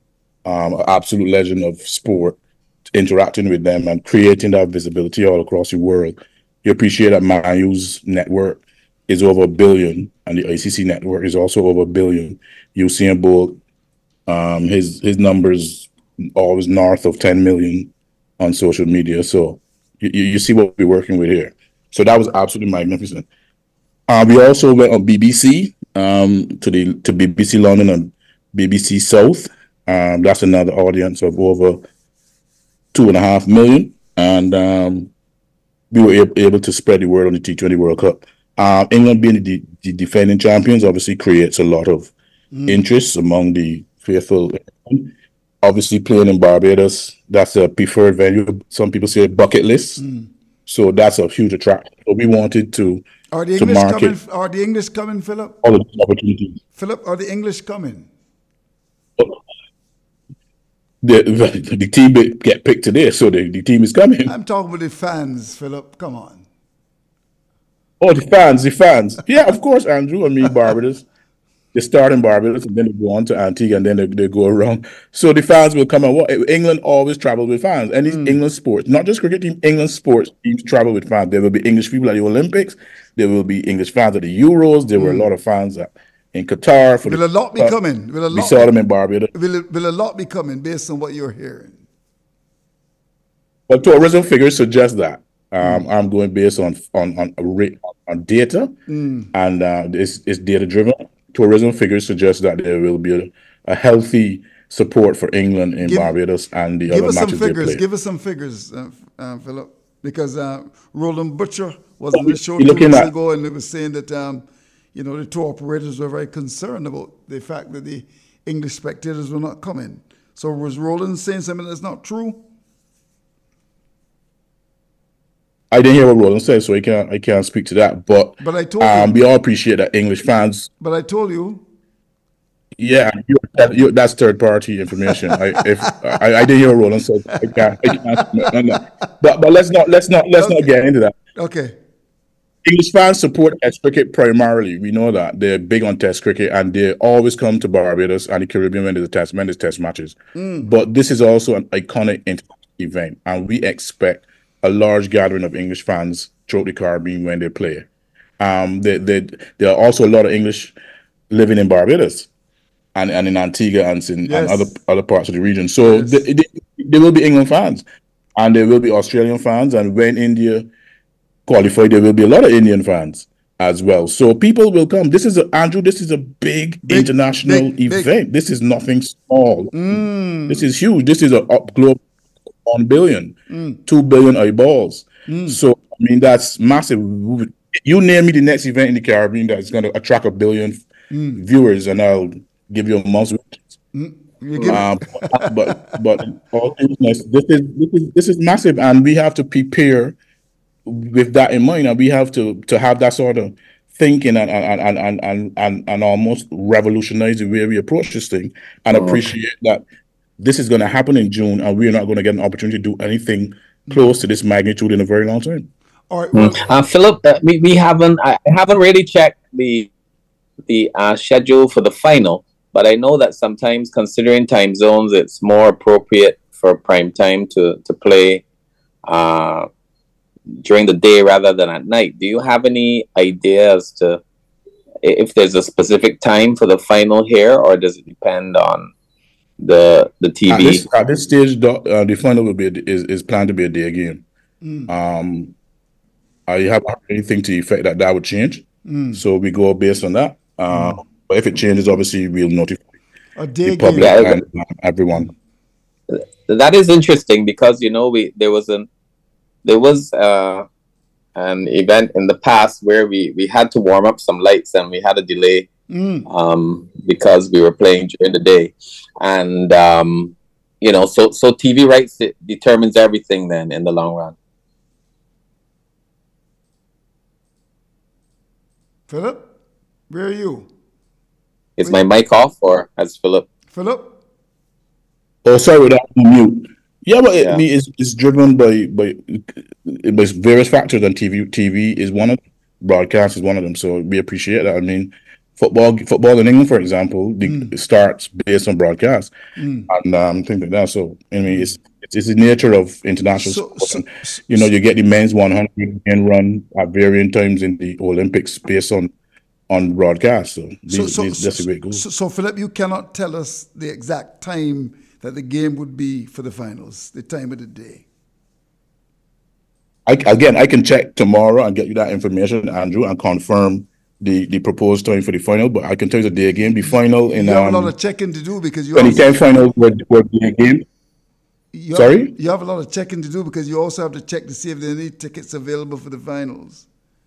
um, absolute legend of sport, interacting with them and creating that visibility all across the world, you appreciate that Man U's network is over a billion, and the I C C network is also over a billion. Usain Bolt, um, his his numbers always north of ten million on social media. So you, you see what we're working with here. So that was absolutely magnificent. Uh, we also went on B B C um, to the to B B C London and B B C South. Um, that's another audience of over two and a half million, and um, we were able, able to spread the word on the T twenty World Cup. Um, England being the, the defending champions obviously creates a lot of mm. interest among the faithful. Obviously, playing in Barbados, that's a preferred venue. Some people say bucket list. Mm. So that's a huge attraction. So we wanted to, are the to English market coming? Are the English coming, Philip? all of these opportunities. Philip, are the English coming? the, the, the team get picked today, so the, the team is coming. I'm talking about the fans, Philip. Come on. Oh, the fans, the fans. Yeah, of course, Andrew. I mean, Barbados. They start in Barbados and then they go on to Antigua and then they, they go around. So the fans will come and what England always travels with fans. And these mm. England sports, not just cricket team, England sports teams travel with fans. There will be English people at the Olympics. There will be English fans at the Euros. There mm. were a lot of fans at, in Qatar. For will the, a lot be uh, coming? Will a lot we saw them in Barbados. Will, will a lot be coming based on what you're hearing? Well, tourism figures suggest that. Um, mm. I'm going based on on on, on data, mm. and uh, it's, it's data driven. Tourism figures suggest that there will be a, a healthy support for England in give, Barbados and the give other us matches some figures. they play. Give us some figures, uh, uh, Philip, because uh, Roland Butcher was on the show two weeks at, ago and it was saying that um, you know the tour operators were very concerned about the fact that the English spectators were not coming. So was Roland saying something that's not true? I didn't hear what Roland said, so I can't I can't speak to that. But but I told um, you, we all appreciate that English fans. But I told you. Yeah, you, that, you, that's third party information. I if I, I didn't hear what Roland said, I can't. I can't no, no. But but let's not let's not let's okay. not get into that. Okay. English fans support Test cricket primarily. We know that they're big on Test cricket, and they always come to Barbados and the Caribbean when there's a test when there's Test matches. Mm. But this is also an iconic event, and we expect a large gathering of English fans throughout the Caribbean when they play. Um, they, they, there are also a lot of English living in Barbados and, and in Antigua and in yes. and other other parts of the region. So yes. they, they, there will be England fans, and there will be Australian fans, and when India qualify, there will be a lot of Indian fans as well. So people will come. This is a, Andrew. This is a big, big international big, event. Big. This is nothing small. Mm. This is huge. This is a up global. One billion, mm. two billion eyeballs. Mm. So I mean that's massive. You name me the next event in the Caribbean that's going to attract a billion mm. viewers, and I'll give you a month's. Mm. Um, but but all this is this is this is massive, and we have to prepare with that in mind, and we have to to have that sort of thinking and and and and and, and, and almost revolutionize the way we approach this thing, and oh. appreciate that. This is going to happen in June, and we're not going to get an opportunity to do anything close to this magnitude in a very long time. All right, well, uh, Philip, uh, we, we haven't I haven't really checked the the uh, schedule for the final, but I know that sometimes, considering time zones, it's more appropriate for prime time to to play uh, during the day rather than at night. Do you have any idea as to if there's a specific time for the final here, or does it depend on the the T V? At this, at this stage, the, uh, the final will be a, is is planned to be a day game. Mm. Um, I haven't heard anything to the effect that that would change, mm. so we go based on that. Uh, mm. But if it changes, obviously we'll notify a day the public game. and uh, everyone. That is interesting because you know we there was an there was uh, an event in the past where we we had to warm up some lights and we had a delay. Mm. Um, because we were playing during the day, and um, you know, so so T V rights it determines everything then in the long run. Philip, where are you? Is where my mic off or has Philip? Philip? Oh, sorry, without mute. Yeah, but it, yeah. I mean, it's, it's driven by by by various factors, and T V T V is one of them. Broadcast is one of them. So we appreciate that. I mean. Football, football in England, for example, the, mm. starts based on broadcast, mm. and um, things like that. So, I mean, it's it's, it's the nature of international so, sport. So, and, you know, you get the men's one hundred and run at varying times in the Olympics based on on broadcast. So, these, so, so, these, that's the way it goes. So, so, Philip, you cannot tell us the exact time that the game would be for the finals, the time of the day. I, again, I can check tomorrow and get you that information, Andrew, and confirm the, the proposed time for the final, but I can tell you the day game. The final in you have um, a lot of checking to do because you twenty ten final were were day game. You Sorry, have, you have a lot of checking to do because you also have to check to see if there are any tickets available for the finals.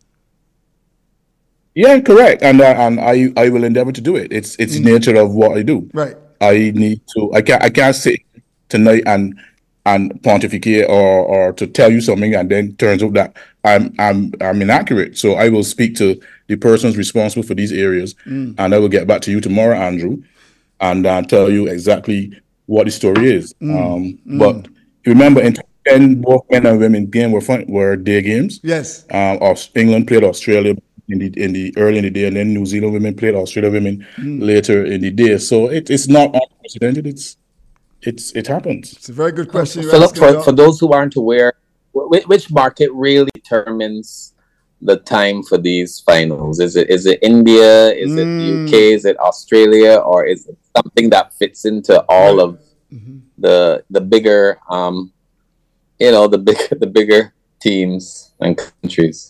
Yeah, correct, and uh, and I I will endeavor to do it. It's it's mm-hmm. the nature of what I do. Right. I need to. I can't. I can't sit tonight and and pontificate or or to tell you something and then turns out that I'm I'm I'm inaccurate. So I will speak to the persons responsible for these areas, mm. and I will get back to you tomorrow, Andrew, and uh, tell you exactly what the story is. Mm. Um, Mm. But remember, in ten, both men and women game were fun, were day games. Yes. Um, Aus- England played Australia in the in the early in the day, and then New Zealand women played Australia women Mm. later in the day. So it, it's not unprecedented. It's it's it happens. It's a very good question. you're Philip, asking for, about. for those who aren't aware, wh- which market really determines the time for these finals? Is it is it India? Is it the U K? Mm. Is it Australia? Or is it something that fits into all of Mhm. the the bigger, um, you know, the big the bigger teams and countries?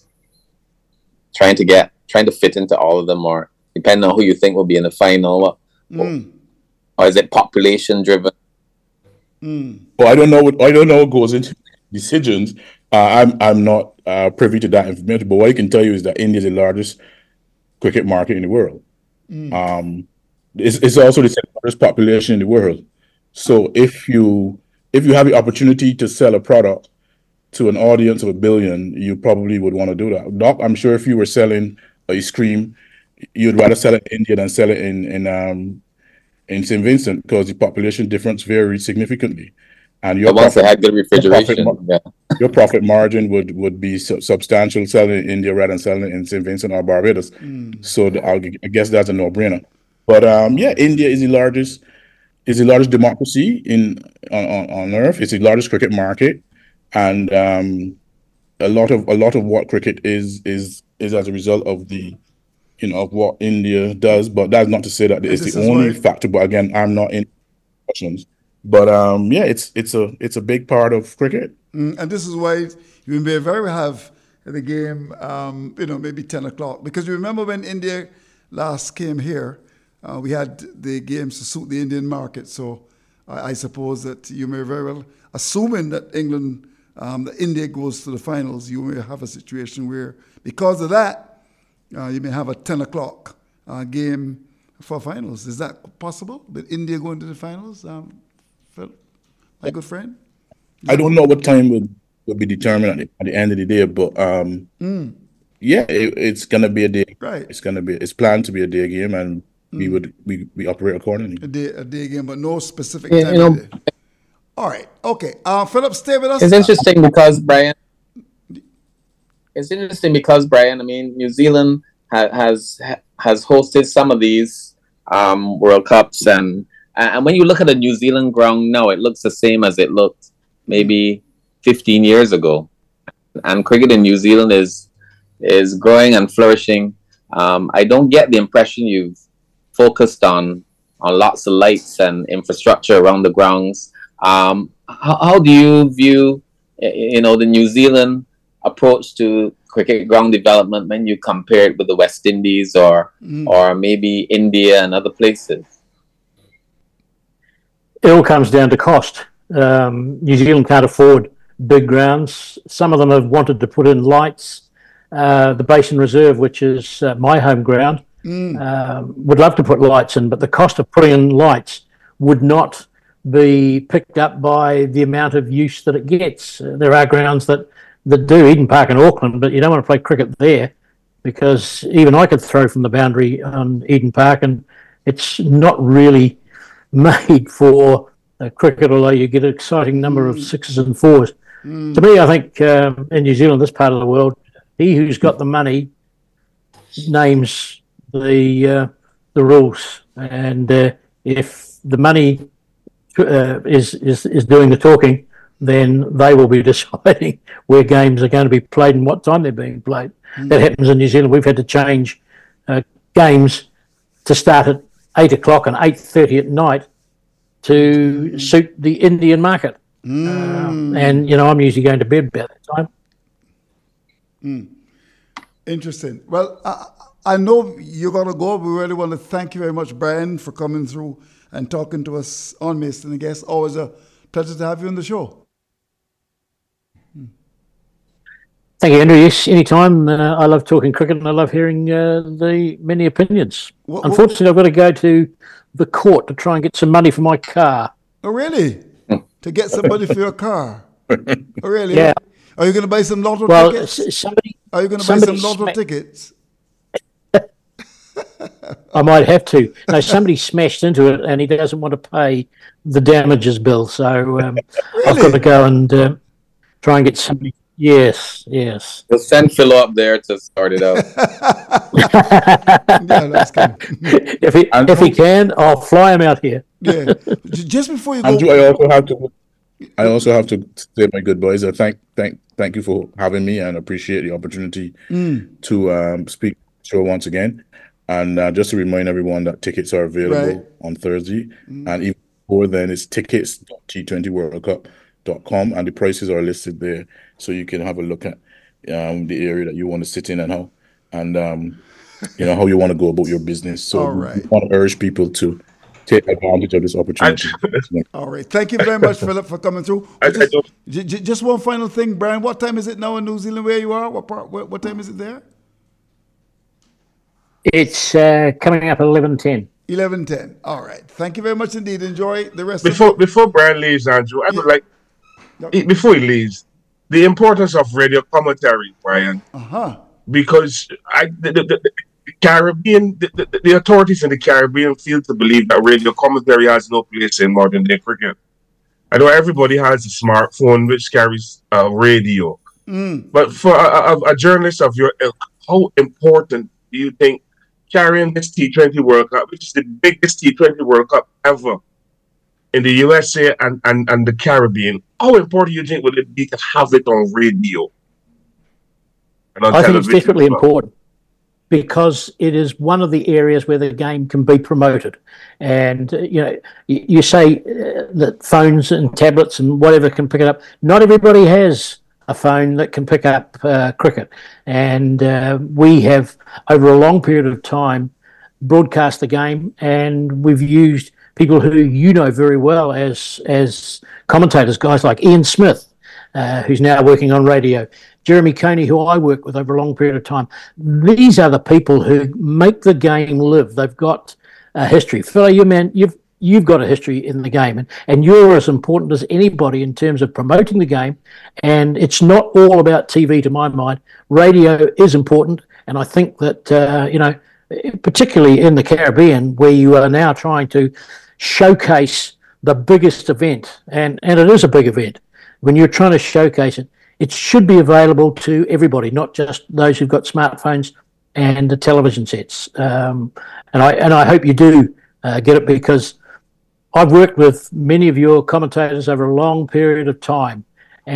Trying to get trying to fit into all of them, or depending on who you think will be in the final, what- Mm. or is it population driven? Mm. Well, I don't know what I don't know what goes into decisions. Uh, I'm I'm not uh, privy to that information, but what I can tell you is that India is the largest cricket market in the world. Mm. Um, it's, it's also the second largest population in the world. So if you if you have the opportunity to sell a product to an audience of a billion, you probably would want to do that. Doc, I'm sure if you were selling ice cream, you'd rather sell it in India than sell it in in um, in Saint Vincent because the population difference varies significantly, and your But once they profit, had good your profit, refrigeration, mar- yeah. your profit margin would would be su- substantial selling in India rather than selling it in Saint Vincent or Barbados. Mm. So the, I'll, I guess that's a no-brainer. But um, yeah, India is the largest is the largest democracy in on, on, on earth. It's the largest cricket market, and um, a lot of a lot of what cricket is is is as a result of the you know of what India does. But that's not to say that And it's this the is only why factor. But again, I'm not in questions. But um, yeah, it's it's a it's a big part of cricket. Mm, and this is why you may very well have the game, um, you know, maybe ten o'clock. Because you remember when India last came here, uh, we had the games to suit the Indian market. So I, I suppose that you may very well, assuming that England, um, that India goes to the finals, you may have a situation where, because of that, uh, you may have a ten o'clock uh, game for finals. Is that possible? With India going to the finals, um, Phil, my good friend? I don't know what time will, will be determined at the, at the end of the day, but um, Mm. yeah, it, it's gonna be a day. Right. It's gonna be it's planned to be a day game, and we Mm. would we, we operate accordingly. A day, a day game, but no specific You, time you know, of day. All right. Okay. Uh, Philip, stay with us. it's interesting because Brian. It's interesting because Brian. I mean, New Zealand ha- has ha- has hosted some of these um, World Cups, and and when you look at the New Zealand ground now, it looks the same as it looked maybe fifteen years ago. And cricket in New Zealand is is growing and flourishing. Um, I don't get the impression you've focused on on lots of lights and infrastructure around the grounds. Um, how, how do you view, you know, the New Zealand approach to cricket ground development when you compare it with the West Indies or Mm. or maybe India and other places? It all comes down to cost. Um, New Zealand can't afford big grounds. Some of them have wanted to put in lights. Uh, the Basin Reserve, which is uh, my home ground, Mm. um, would love to put lights in, but the cost of putting in lights would not be picked up by the amount of use that it gets. Uh, there are grounds that, that do, Eden Park in Auckland, but you don't want to play cricket there because even I could throw from the boundary on Eden Park, and it's not really made for uh, cricket, although you get an exciting number of sixes and fours. Mm. To me, I think um, in New Zealand, this part of the world, he who's got the money names the uh, the rules, and uh, if the money uh, is is is doing the talking, then they will be deciding where games are going to be played and what time they're being played. Mm. That happens in New Zealand. We've had to change uh, games to start at eight o'clock and eight thirty at night to suit the Indian market. Mm. Um, and you know, I'm usually going to bed about that time. Mm. Interesting. Well, I, I know you're going to go. We really want to thank you very much, Brian, for coming through and talking to us on Mason. I guess always a pleasure to have you on the show. Thank you, Andrew. Yes, anytime. Uh, I love talking cricket and I love hearing uh, the many opinions. What- what- Unfortunately, I've got to go to the court to try and get some money for my car. Oh, really? To get somebody for your car? Oh, really? Yeah. Are you going to buy some lotto Well, tickets? s- somebody Are you going to buy some somebody lotto sma- tickets? I might have to. No, somebody smashed into it, and he doesn't want to pay the damages bill. So um, Really? I've got to go and uh, try and get somebody. Yes, yes. We'll send Phil up there to sort it out. Yeah, that's good. if he if he can, I'll fly him out here. Yeah. J- Just before you go, Andrew, I also have to. I also have to say, my good boys, uh, thank, thank, thank you for having me, and appreciate the opportunity Mm. to um, speak to you once again. And uh, just to remind everyone that tickets are available Right. on Thursday, and even before then, it's tickets dot T twenty world cup dot com, and the prices are listed there, so you can have a look at um, the area that you want to sit in and how, and um, you know how you want to go about your business. So All we right. want to urge people to take advantage of this opportunity. all right. Thank you very much, Philip, for coming through. I- I Just, don't- j- j- just one final thing, Brian. What time is it now in New Zealand where you are? What part? What, what time is it there? It's uh, coming up at eleven ten. eleven ten. All right. Thank you very much indeed. Enjoy the rest of Before before Brian leaves, Andrew, I would Yeah. like No. eh, before he leaves, the importance of radio commentary, Brian, Uh-huh. because I the, the, the, the Caribbean, the, the, the authorities in the Caribbean feel to believe that radio commentary has no place in modern day cricket. I know everybody has a smartphone which carries uh, radio, Mm. but for a, a, a journalist of your ilk, how important do you think carrying this T twenty World Cup, which is the biggest T twenty World Cup ever in the U S A and, and, and the Caribbean, how important do you think would it be to have it on radio and on I think it's television? definitely as well? important because it is one of the areas where the game can be promoted. And, uh, you know, you, you say uh, that phones and tablets and whatever can pick it up. Not everybody has a phone that can pick up uh, cricket. And uh, we have, over a long period of time, broadcast the game, and we've used people who you know very well as as commentators, guys like Ian Smith, uh, who's now working on radio, Jeremy Coney, who I work with over a long period of time. These are the people who make the game live. They've got a history. Phil, you man, you've you've got a history in the game, and, and you're as important as anybody in terms of promoting the game. And it's not all about T V, to my mind. Radio is important, and I think that uh, you know, particularly in the Caribbean, where you are now trying to showcase the biggest event, and, and it is a big event. When you're trying to showcase it, it should be available to everybody, not just those who've got smartphones and the television sets. Um, and I and I hope you do uh, get it, because I've worked with many of your commentators over a long period of time,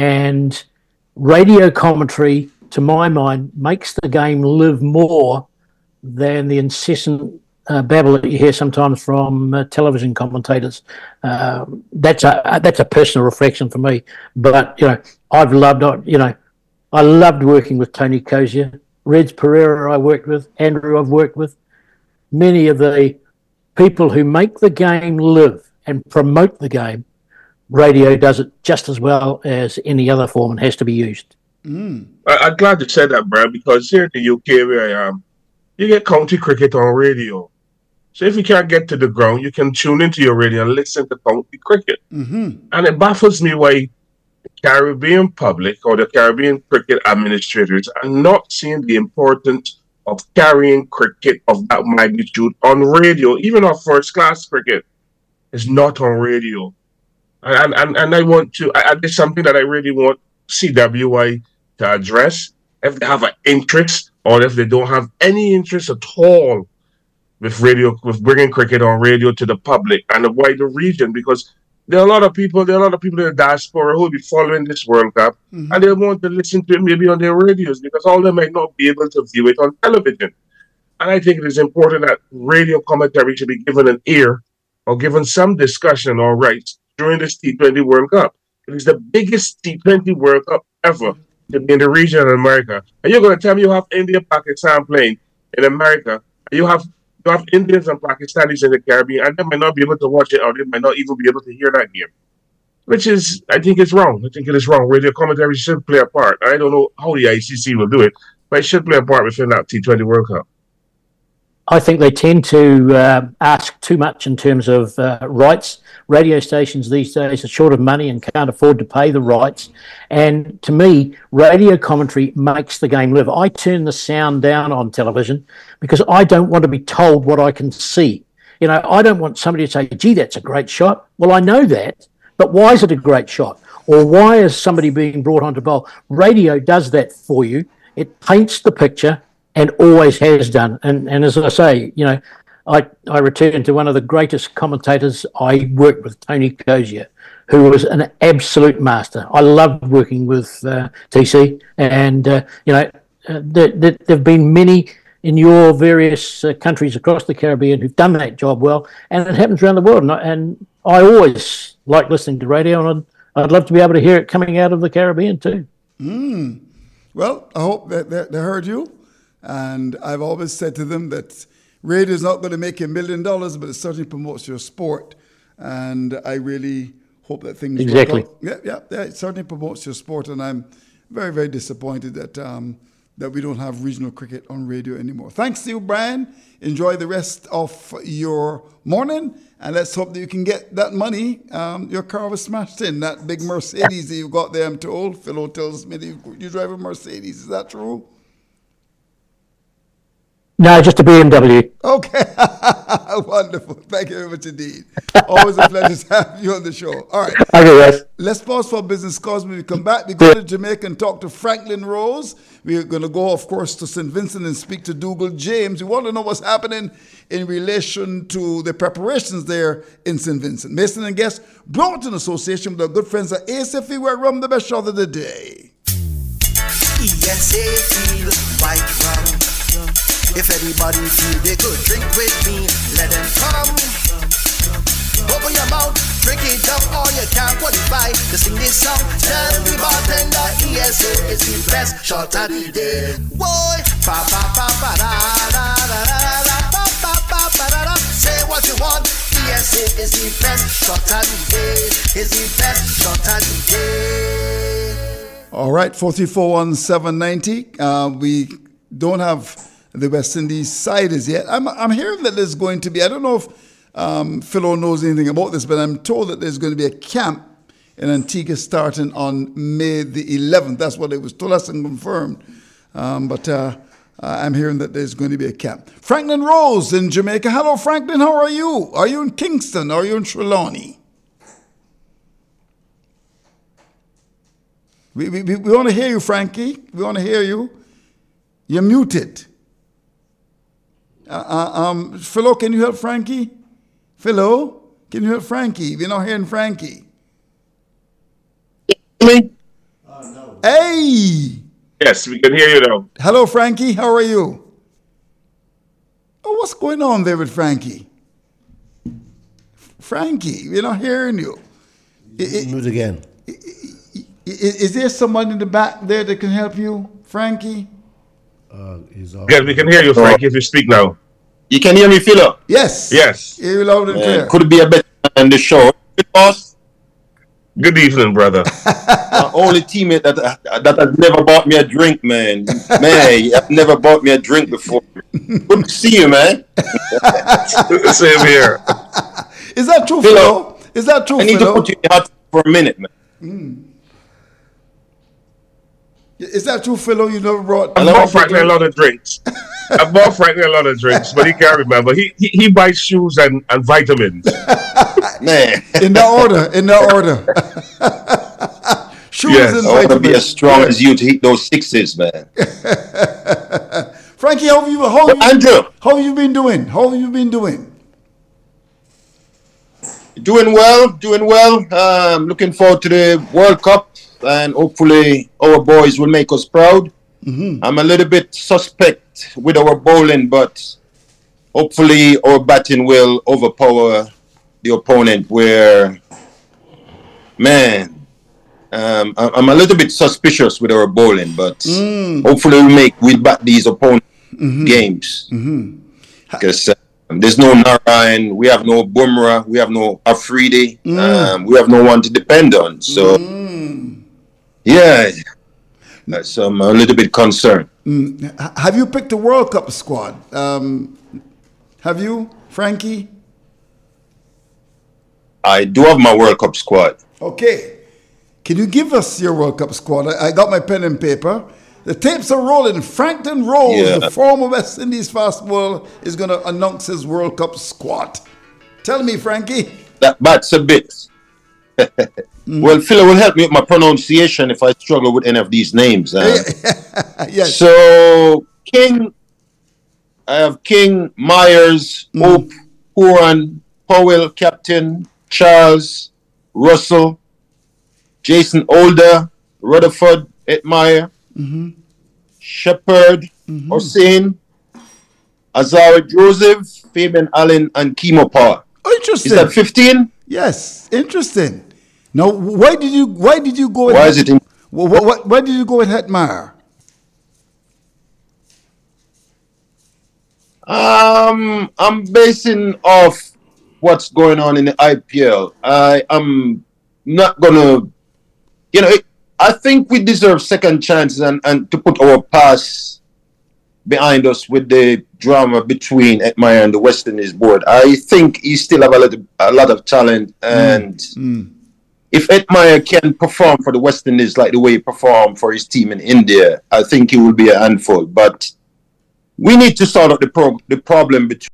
and radio commentary, to my mind, makes the game live more than the incessant uh, babble that you hear sometimes from uh, television commentators. Uh, that's a that's a personal reflection for me. But you know, I've loved you know, I loved working with Tony Cozier, Reds Pereira. I worked with Andrew. I've worked with many of the people who make the game live and promote the game. Radio does it just as well as any other form and has to be used. Mm. I, I'm glad you said that, Brian, because here in the U K where I am, you get county cricket on radio. So if you can't get to the ground, you can tune into your radio and listen to county cricket. Mm-hmm. And it baffles me why the Caribbean public or the Caribbean cricket administrators are not seeing the importance of carrying cricket of that magnitude on radio. Even our first class cricket is not on radio. And and, and I want to, I, it's something that I really want C W I to address. If they have an interest or if they don't have any interest at all with radio, with bringing cricket on radio to the public and the wider region, because there are a lot of people, there are a lot of people in the diaspora who will be following this World Cup, Mm-hmm. and they want to listen to it maybe on their radios, because all of them might not be able to view it on television. And I think it is important that radio commentary should be given an ear or given some discussion or rights during this T twenty World Cup. It is the biggest T twenty World Cup ever to be in the region of America. And you're going to tell me you have India, Pakistan playing in America, and you have you have Indians and Pakistanis in the Caribbean, and they might not be able to watch it, or they might not even be able to hear that game. Which is, I think it's wrong. I think it is wrong. Radio commentary should play a part. I don't know how the I C C will do it, but it should play a part within that T twenty World Cup. I think they tend to uh, ask too much in terms of uh, rights. Radio stations these days are short of money and can't afford to pay the rights. And to me, radio commentary makes the game live. I turn the sound down on television because I don't want to be told what I can see. You know, I don't want somebody to say, gee, that's a great shot. Well, I know that, but why is it a great shot? Or why is somebody being brought onto bowl? Radio does that for you. It paints the picture and always has done. And and as I say, you know, I, I return to one of the greatest commentators I worked with, Tony Cozier, who was an absolute master. I loved working with uh, T C, and, uh, you know, uh, there, there have been many in your various uh, countries across the Caribbean who've done that job well, and it happens around the world. And I, and I always like listening to radio, and I'd, I'd love to be able to hear it coming out of the Caribbean too. Mm. Well, I hope that, that they heard you. And I've always said to them that radio is not going to make you a million dollars, but it certainly promotes your sport. And I really hope that things exactly. work out. Yeah, yeah, yeah, it certainly promotes your sport. And I'm very, very disappointed that um, that we don't have regional cricket on radio anymore. Thanks to you, Brian. Enjoy the rest of your morning. And let's hope that you can get that money. Um, your car was smashed in, that big Mercedes that you got there, I'm told. Philo tells me that you, you drive a Mercedes. Is that true? No, just a B M W. Okay. Wonderful. Thank you very much indeed. Always a pleasure to have you on the show. All right. Okay, guys. Let's pause for business calls. When we come back, we go to Jamaica and talk to Franklin Rose. We're going to go, of course, to Saint Vincent and speak to Dougal James. We want to know what's happening in relation to the preparations there in Saint Vincent. Mason and Guest, brought in association with our good friends at A S F E, where I run the best shot of the day. E S A feel white rum. If anybody feel they could drink with me, let them come. Open your mouth, drink it up, or you can't qualify to sing this song. Tell the bartender E S A is the best shot of the day. Boy, pa pa pa pa da da da da da pa pa pa pa da da. Say what you want. E S A is the best shot of the day. Is the best shot of the day. All right, four three four one seven nine zero. Uh, we don't have the West Indies side as yet. I'm, I'm hearing that there's going to be, I don't know if um, Philo knows anything about this, but I'm told that there's going to be a camp in Antigua starting on May the eleventh. That's what it was told us and confirmed. Um, but uh, I'm hearing that there's going to be a camp. Franklin Rose in Jamaica. Hello, Franklin. How are you? Are you in Kingston? Are you in Trelawney? We, we, we want to hear you, Frankie. We want to hear you. You're muted. Uh, uh, um, Philo, can you help Frankie? Philo, can you help Frankie? We're not hearing Frankie. Me? Uh, no. Hey! Yes, we can hear you now. Hello, Frankie. How are you? Oh, what's going on there with Frankie? Frankie, we're not hearing you. Mute again. Is, is there someone in the back there that can help you, Frankie? Uh, he's yes, we can hear you, Frankie, if you speak now. You can hear me, Philo? Yes. Yes. Hear you loud and clear. Uh, could it be a better than the show? Boss? Good evening, brother. My only teammate that that has never bought me a drink, man. Man, you have never bought me a drink before. Good to see you, man. Same here. Is that true, Philo? Is that true, I need Philo? to put you in the hot for a minute, man. Mm. Is that true, Philo? You never brought... I bought Franklin a lot of drinks. I bought Franklin a lot of drinks, but he can't remember. He he, he buys shoes and, and vitamins. Man. In that order. In that order. Shoes yes. and I want to vitamins. be as strong as you to hit those sixes, man. Frankie, how have you, how have you, Andrew. how have you been doing? How have you been doing? Doing well, doing well. Um, looking forward to the World Cup, and hopefully our boys will make us proud. Mm-hmm. I'm a little bit suspect with our bowling, but hopefully our batting will overpower the opponent. Where, man, um, I'm a little bit suspicious with our bowling, but mm. hopefully we make we bat these opponent mm-hmm. games. Mm-hmm. Because um, there's no Narayan, we have no Bumrah, we have no Afridi, mm. um, we have no one to depend on. So, mm. yeah. So I'm a little bit concerned. Mm. Have you picked a World Cup squad? Um, Have you, Frankie? I do have my World Cup squad. Okay. Can you give us your World Cup squad? I, I got my pen and paper. The tapes are rolling. Frankton Rose, Yeah. the former West Indies fast bowler, is going to announce his World Cup squad. Tell me, Frankie. That that's a bit. Well, Phil will help me with my pronunciation if I struggle with any of these names. uh. Yes. So, King, I have King, Myers, Hope, Horan, Powell, Captain, Charles, Russell, Jason Older, Rutherford, Edmire, Shepard, Hossein, Azari Joseph, Fabian Allen, and Kimo Paul. Oh, interesting. Is that fifteen? Yes, interesting. Now, why did you why did you go? With Why is it in- Wh- wh- wh- why did you go with Hetmire? Um, I'm basing off what's going on in the I P L. I am not gonna, you know, it, I think we deserve second chances and, and to put our past behind us with the drama between Edmire and the West Indies board. I think he still have a lot of, a lot of talent, and if Edmire can perform for the West Indies like the way he performed for his team in India, I think he will be a handful. But we need to sort out the pro- the problem between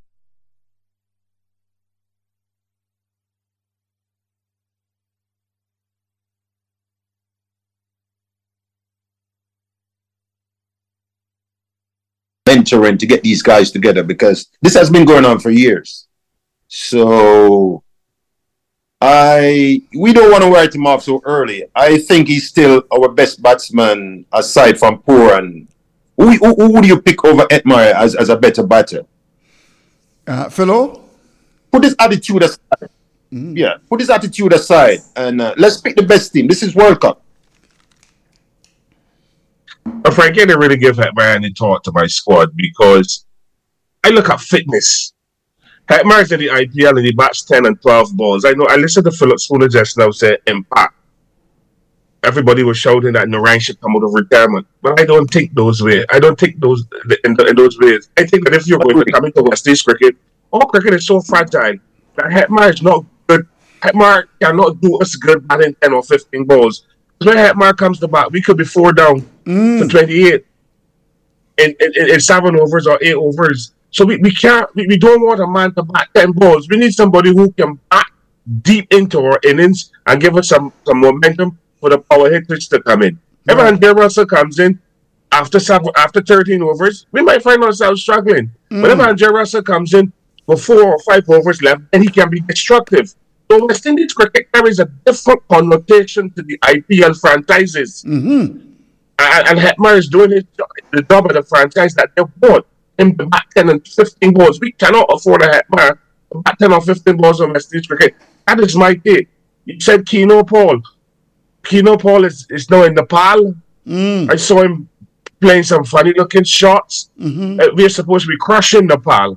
mentoring to get these guys together, because this has been going on for years. So I we don't want to write him off so early. I think he's still our best batsman aside from Puran. Who, who, who would you pick over Edmire as, as a better batter? Uh, Philo? Put his attitude aside. Yeah, put his attitude aside, and uh, let's pick the best team. This is World Cup. But Frank, I didn't really give Hetmire any thought to my squad because I look at fitness. Hetmire's in the I P L and he bats ten and twelve balls. I know. I listened to Philip Spooner just now say impact. Everybody was shouting that Narang should come out of retirement, but I don't think those ways. I don't think those in, in those ways. I think that if you're going to come into West Indies cricket, all cricket is so fragile that Hetmire is not good. Hetmire cannot do us good batting ten or fifteen balls. When Hetmire comes to bat, we could be four down to twenty-eight in, in, in seven overs or eight overs. So we, we can't, we, we don't want a man to bat ten balls. We need somebody who can bat deep into our innings and give us some, some momentum for the power hitters to come in. If Andre Russell comes in after seven, after thirteen overs, we might find ourselves struggling. But if Andre Russell comes in for four or five overs left, then he can be destructive. So West Indies cricket carries a different connotation to the I P L franchises. Mm-hmm. And, and Hetmire is doing his, the job of the franchise that they bought him to bat ten and fifteen balls. We cannot afford a Hetmire to bat ten or fifteen balls on West Indies cricket. That is my take. You said Keno Paul. Keno Paul is, is now in Nepal. Mm. I saw him playing some funny looking shots. Mm-hmm. Uh, we're supposed to be crushing Nepal.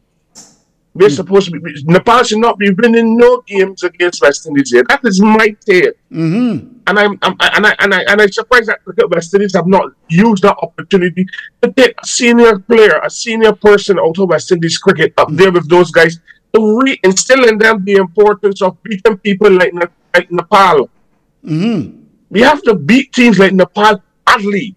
We're supposed to be, Nepal should not be winning no games against West Indies here. That is my take. Mm-hmm. And I'm, I'm and I and I and I'm surprised that cricket West Indies have not used that opportunity to take a senior player, a senior person out of West Indies cricket up there with those guys to re-instill in them the importance of beating people like, like Nepal. Mm-hmm. We have to beat teams like Nepal badly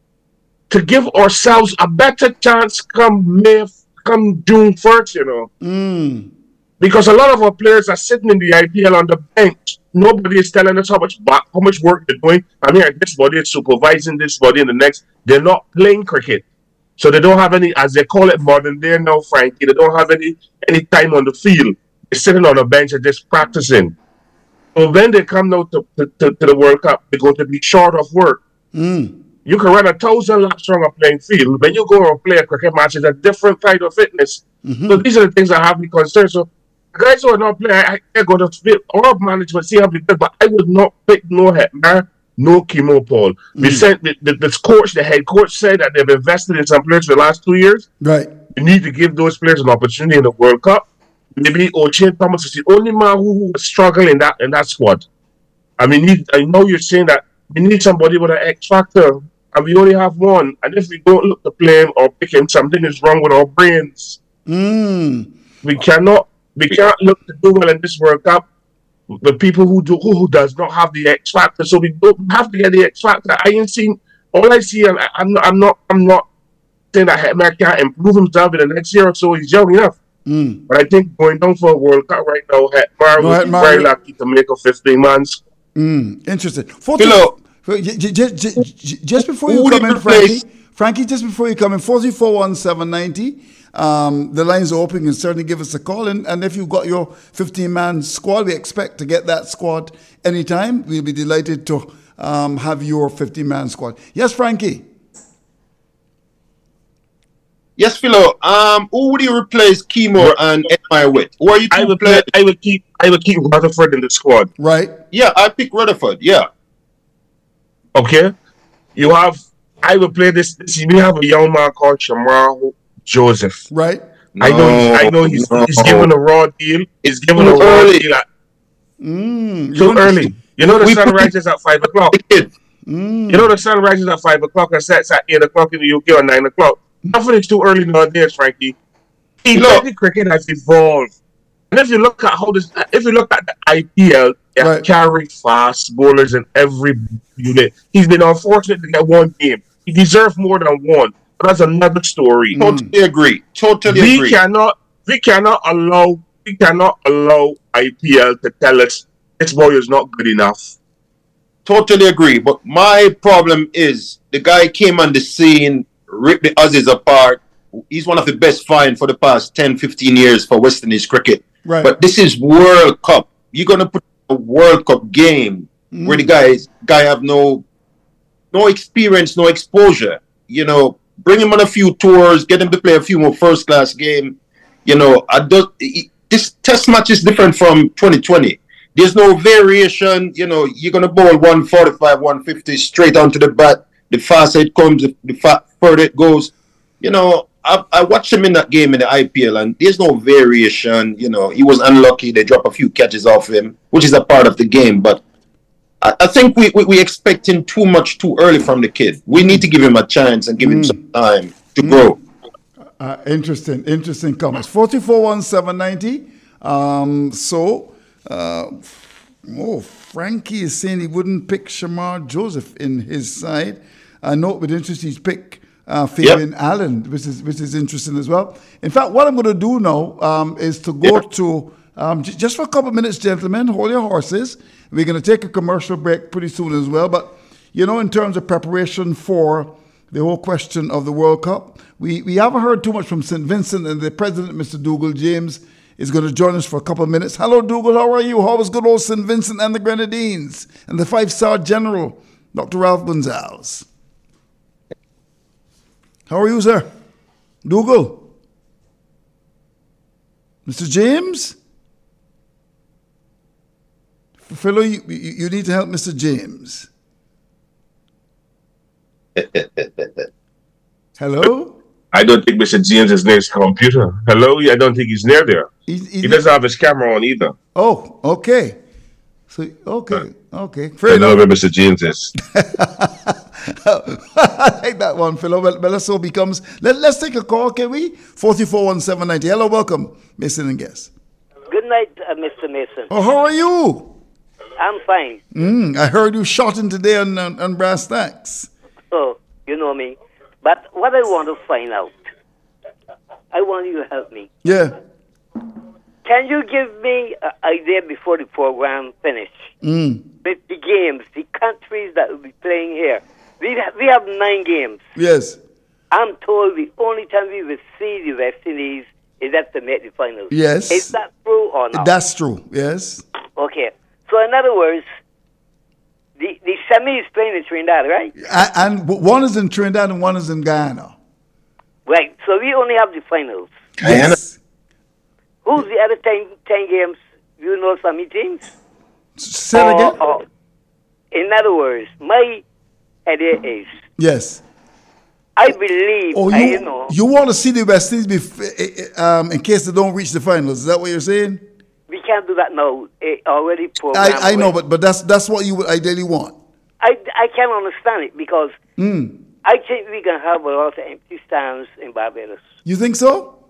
to give ourselves a better chance come May, come June first, you know. Mm. Because a lot of our players are sitting in the I P L on the bench. Nobody is telling us how much how much work they're doing. I mean, this body is supervising this body and the next. They're not playing cricket. So they don't have any, as they call it modern day now, Frankie, they don't have any, any time on the field. They're sitting on a bench and just practicing. So when they come now to, to, to, to the World Cup, they're going to be short of work. Mm. You can run a thousand laps on a playing field. When you go and play a cricket match, it's a different kind of fitness. Mm-hmm. So these are the things that have me concerned. So guys who are not playing, I, I go to fit all management, see how we play, but I would not pick no Hetmire, no Kemo Paul. Mm. We sent the, the, the coach, the head coach said that they've invested in some players for the last two years. Right. We need to give those players an opportunity in the World Cup. Maybe O'Shane Thomas is the only man who, who was struggling in that in that squad. I mean, need, I know you're saying that we need somebody with an X factor, and we only have one. And if we don't look to play him or pick him, something is wrong with our brains. Mm. We cannot we cannot look to do well in this World Cup. The people who do who, who does not have the X factor, so we don't have to get the X factor. I ain't seen all I see. I'm, I'm not. I'm not. I'm not saying that Hetman can't improve himself in the next year or so. He's young enough. Mm. But I think going down for a World Cup right now, Hetman No, would be Hetman- very lucky to make a fifteen man squad. Mm. Interesting. forty, Philo. just, just before you Who come did in, you Frankie, replace? Frankie, just before you come in, four four one seven ninety. Um, the lines are open. You can certainly give us a call. And, and if you've got your fifteen man squad, we expect to get that squad anytime. We'll be delighted to um, have your fifteen man squad. Yes, Frankie? Yes, Philo. Um, who would you replace Chemo and Edmire with? Who are you I two would players? play, I would keep I would keep Rutherford in the squad. Right. Yeah, I pick Rutherford. Yeah. Okay, you have. I would play this. this we have a young man called Shamar Joseph. Right. I know. He's, I know. He's, No. he's given a raw deal. He's given a Too raw early. deal. At, Mm. too early. You know the We sun put- rises at five o'clock. Kid. Mm. You know the sun rises at five o'clock and sets at eight o'clock in the U K or nine o'clock. Nothing is too early nowadays, Frankie. T twenty cricket has evolved, and if you look at how this, if you look at the I P L, they Right. carry fast bowlers in every unit. He's been unfortunate to get one game. He deserves more than one, but that's another story. Totally agree. Totally We agree. cannot, we cannot allow, we cannot allow I P L to tell us this boy is not good enough. Totally agree. But my problem is the guy came on the scene, ripped the Aussies apart. He's one of the best find for the past ten, fifteen years for West Indies cricket. Right. But this is World Cup. You're gonna put a World Cup game where the guys guy have no no experience, no exposure. You know, bring him on a few tours, get him to play a few more first class game. You know, I don't. This test match is different from twenty twenty. There's no variation. You know, you're gonna bowl one forty-five, one fifty straight onto the bat. The faster it comes, the, the fa- further it goes. You know, I, I watched him in that game in the I P L, and there's no variation. You know, he was unlucky. They dropped a few catches off him, which is a part of the game. But I, I think we, we we expecting too much too early from the kid. We need to give him a chance and give him some time to grow. Uh, interesting, interesting comments. four four one seven ninety. Um, so, uh, oh, Frankie is saying he wouldn't pick Shamar Joseph in his side. I note with interest he's picked uh, Fabian Yep. Allen, which is which is interesting as well. In fact, what I'm going to do now um, is to go Yep. to um, j- just for a couple of minutes, gentlemen. Hold your horses. We're going to take a commercial break pretty soon as well. But you know, in terms of preparation for the whole question of the World Cup, we we haven't heard too much from Saint Vincent, and the president, Mister Dougal James, is going to join us for a couple of minutes. Hello, Dougal. How are you? How was good old Saint Vincent and the Grenadines and the five-star general, Doctor Ralph Gonzalez? How are you, sir? Dougal? Mister James? Fellow, you, you you need to help Mister James. Hello? I don't think Mister James is near his computer. Hello? I don't think he's near there. He, he- He doesn't have his camera on either. Oh, okay. So, okay, okay. I Fair don't know enough. where Mister James is. I like that one, Philo. Well, well, let's so becomes. Let, let's take a call, can we? four four one seven ninety. Hello, welcome, Mason and guest. Good night, uh, Mister Mason. Oh, how are you? I'm fine. Mm, I heard you shotting today on, on, on Brass Stacks. So, you know me. But what I want to find out, I want you to help me. Yeah. Can you give me an idea before the program finish? Mm. With the games, the countries that will be playing here. We have, we have nine games. Yes. I'm told the only time we will see the West Indies is at the make the finals. Yes. Is that true or not? That's true. Yes. Okay. So, in other words, the, the semi is playing in Trinidad, right? A- And w- one is in Trinidad and one is in Guyana. Right. So, we only have the finals. Yes. Who's the other ten, ten games? Do you know some teams? Say it Or- again. or- in other words, my idea is, Yes. I believe, Oh, I, you, you know, you want to see the West Indies bef- um, in case they don't reach the finals. Is that what you're saying? we can't do that now. It already programmed. I, I know, away. but but that's that's what you would ideally want. I, I can't understand it because Mm. I think we can have a lot of empty stands in Barbados. You think so?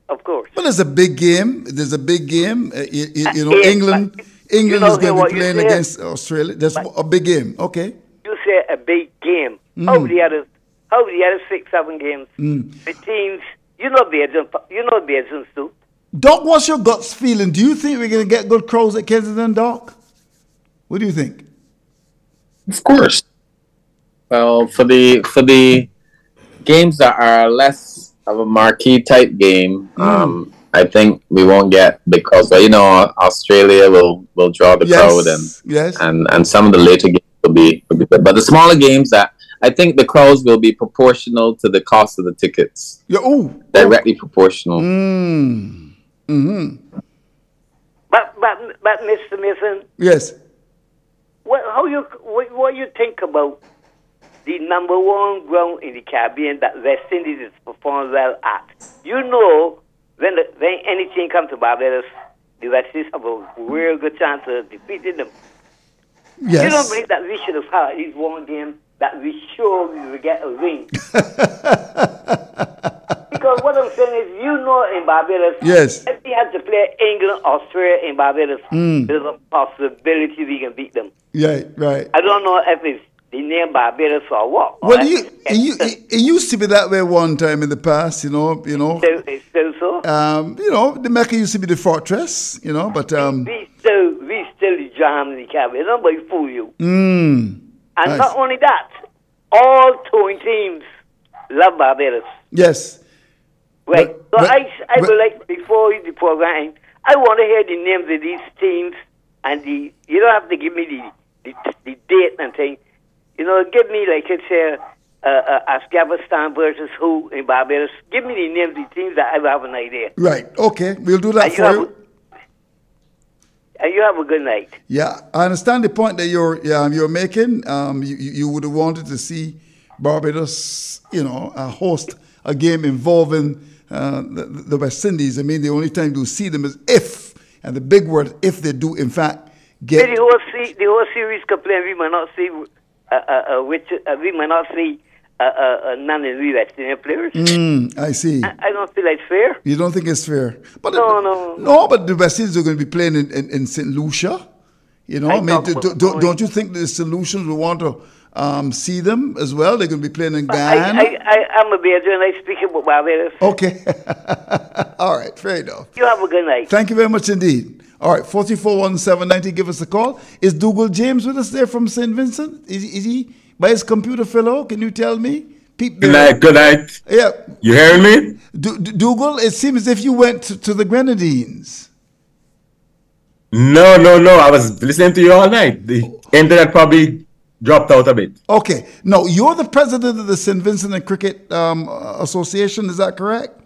of course. Well, there's a big game. There's a big game. Uh, you, you, you know, Uh, yeah, England. but England you know is going what to be you playing said? against Australia. That's a big game. Okay. You say a big game. Mm. How the other, how the other six, seven games? Mm. The teams, you know, Belgium, you know, Belgians too. Doc, what's your guts feeling? Do you think we're going to get good crowds at Kensington, Doc? What do you think? Of course. Well, for the for the games that are less of a marquee type game, mm. um, I think we won't get because you know Australia will, will draw the yes. crowd and yes. and and some of the later games will be, will be good. But the smaller games that I think the crowds will be proportional to the cost of the tickets. Yeah, oh, directly oh. proportional. Mm. Mm-hmm. But but but Mister Mason. Yes. What how you what, what you think about the number one ground in the Caribbean that West Indies is performing well at? You know, when the, when anything comes to Barbados, the West Indies have a real good chance of defeating them. Yes. You don't believe that we should have had at least one game that we sure we will get a ring? Because what I'm saying is, you know, in Barbados, yes. if we had to play England, Australia in Barbados, mm. there's a possibility we can beat them. Yeah, right. I don't know if it's the name Barbados or what. Well, you, you, it, it used to be that way one time in the past, you know. You know. It's still, it's still so. Um, you know, the Mecca used to be the fortress, you know, but um. We still, we still the jam in the Caribbean. Nobody fool you. Mm, and nice. not only that, all towing teams love Barbados. Yes. Right. But, so but, I, I but, would like, before the program, I want to hear the names of these teams and the, you don't have to give me the, the, the date and thing. You know, give me, like it's uh, uh, uh, Afghanistan versus who in Barbados. Give me the names of the teams that I have an idea. Right. Okay. We'll do that and for you. you. Have, and you have a good night. Yeah. I understand the point that you're, yeah, you're making. Um, you, you would have wanted to see Barbados, you know, uh, host a game involving uh, the, the West Indies. I mean, the only time you see them is if, and the big word, if they do, in fact, get... The whole, se- the whole series complain we might not see, uh, uh, uh, which, uh, we might not see uh, uh, uh, none of the West Indian players. Mm, I see. I, I don't feel it's fair. You don't think it's fair? But no, it, no. No, but the West Indies are going to be playing in, in, in Saint Lucia. You know, I, I mean, do, do, do, don't you think the solutions will want to um, see them as well? They're going to be playing in Guyana. I, I, I, I'm a Belgian and I speak about Barbados. Okay. All right, fair enough. You have a good night. Thank you very much indeed. All right, four four one seven nine zero, give us a call. Is Dougal James with us there from Saint Vincent? Is, is he by his computer fellow? Can you tell me? Peep good night, good night. Yeah. You hearing me? D- D- Dougal, it seems as if you went to, to the Grenadines. No, no, no. I was listening to you all night. The internet probably dropped out a bit. Okay. No, you're the president of the Saint Vincent and Cricket um, Association. Is that correct?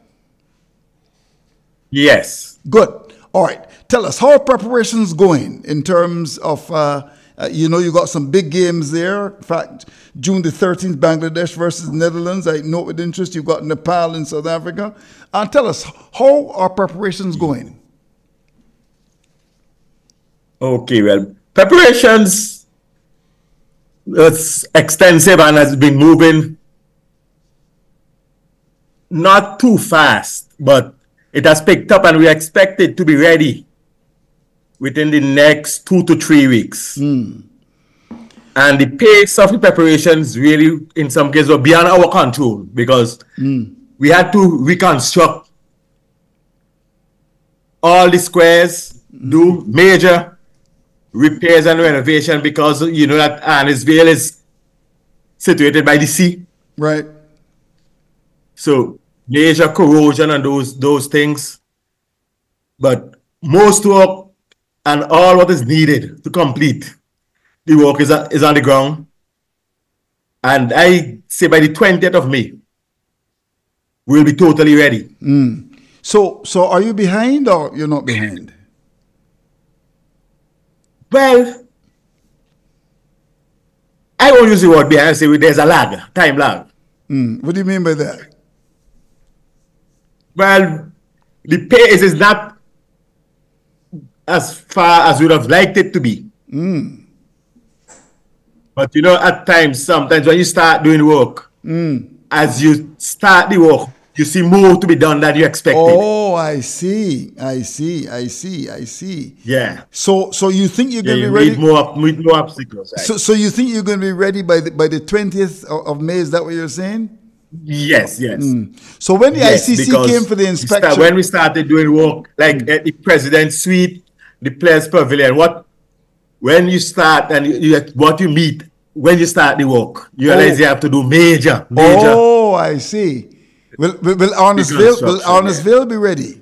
Yes. Good. All right. Tell us, how are preparations going in terms of, uh, uh, you know, you got some big games there. In fact, June the thirteenth, Bangladesh versus Netherlands. I note with interest you've got Nepal and South Africa. And uh, tell us, how are preparations going? Okay, well, preparations, it's extensive and has been moving not too fast, but it has picked up and we expect it to be ready within the next two to three weeks. Mm. And the pace of the preparations really, in some cases, were beyond our control because mm. we had to reconstruct all the squares, mm. do major repairs and renovation because you know that Annisvale is situated by the sea. Right. So major corrosion and those those things. But most work and all what is needed to complete the work is, is on the ground. And I say by the twentieth of May, we'll be totally ready. Mm. So so are you behind or you're not behind? Well, I won't use the word behind. I say there's a lag, time lag. Mm. What do you mean by that? Well, the pace is not as far as we would have liked it to be. Mm. But you know, at times, sometimes when you start doing work, mm. as you start the work, you you see more to be done than you expected. Oh, I see. I see. I see. I see. Yeah. So, so you think you're Yeah, going to you be ready? need more, need more obstacles. Right? So, so you think you're going to be ready by the by the twentieth of, of May? Is that what you're saying? Yes, yes. Mm. So when the Yes, I C C because came for the we inspection, start- when we started doing work, like Mm. at the President's Suite, the Players Pavilion, what when you start and you, you what you meet when you start the work, you realize Oh. you have to do major, major. Oh, I see. Will will, will Arnesville will Reconstruction, Arnesville be ready?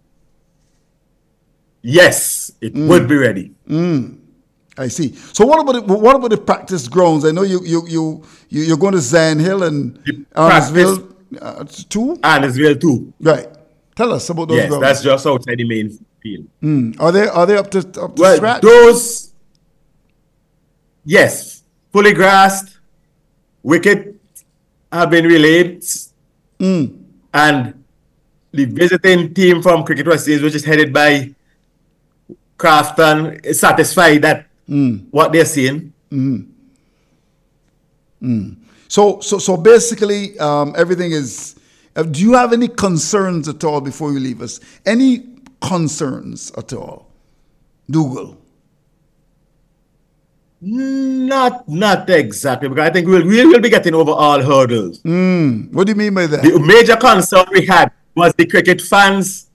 Yes, it Mm. would be ready. Mm. I see. So what about the, what about the practice grounds? I know you you you you- you're going to Zion Hill and Arnesville uh, too. Arnesville too. Right. Tell us about those Yes, grounds. that's just outside the main field. Mm. Are they are they up to up to Well, scratch? those, yes, fully grassed, wicket have been relayed, Mm. and the visiting team from Cricket West Indies, which is headed by Crafton, is satisfied that Mm. what they're seeing. Mm. Mm. So so so basically, um, everything is. Uh, do you have any concerns at all before you leave us? Any concerns at all, Dougal? Not, not exactly, because I think we'll, we will be getting over all hurdles. Mm. What do you mean by that? The major concern we had was the cricket fans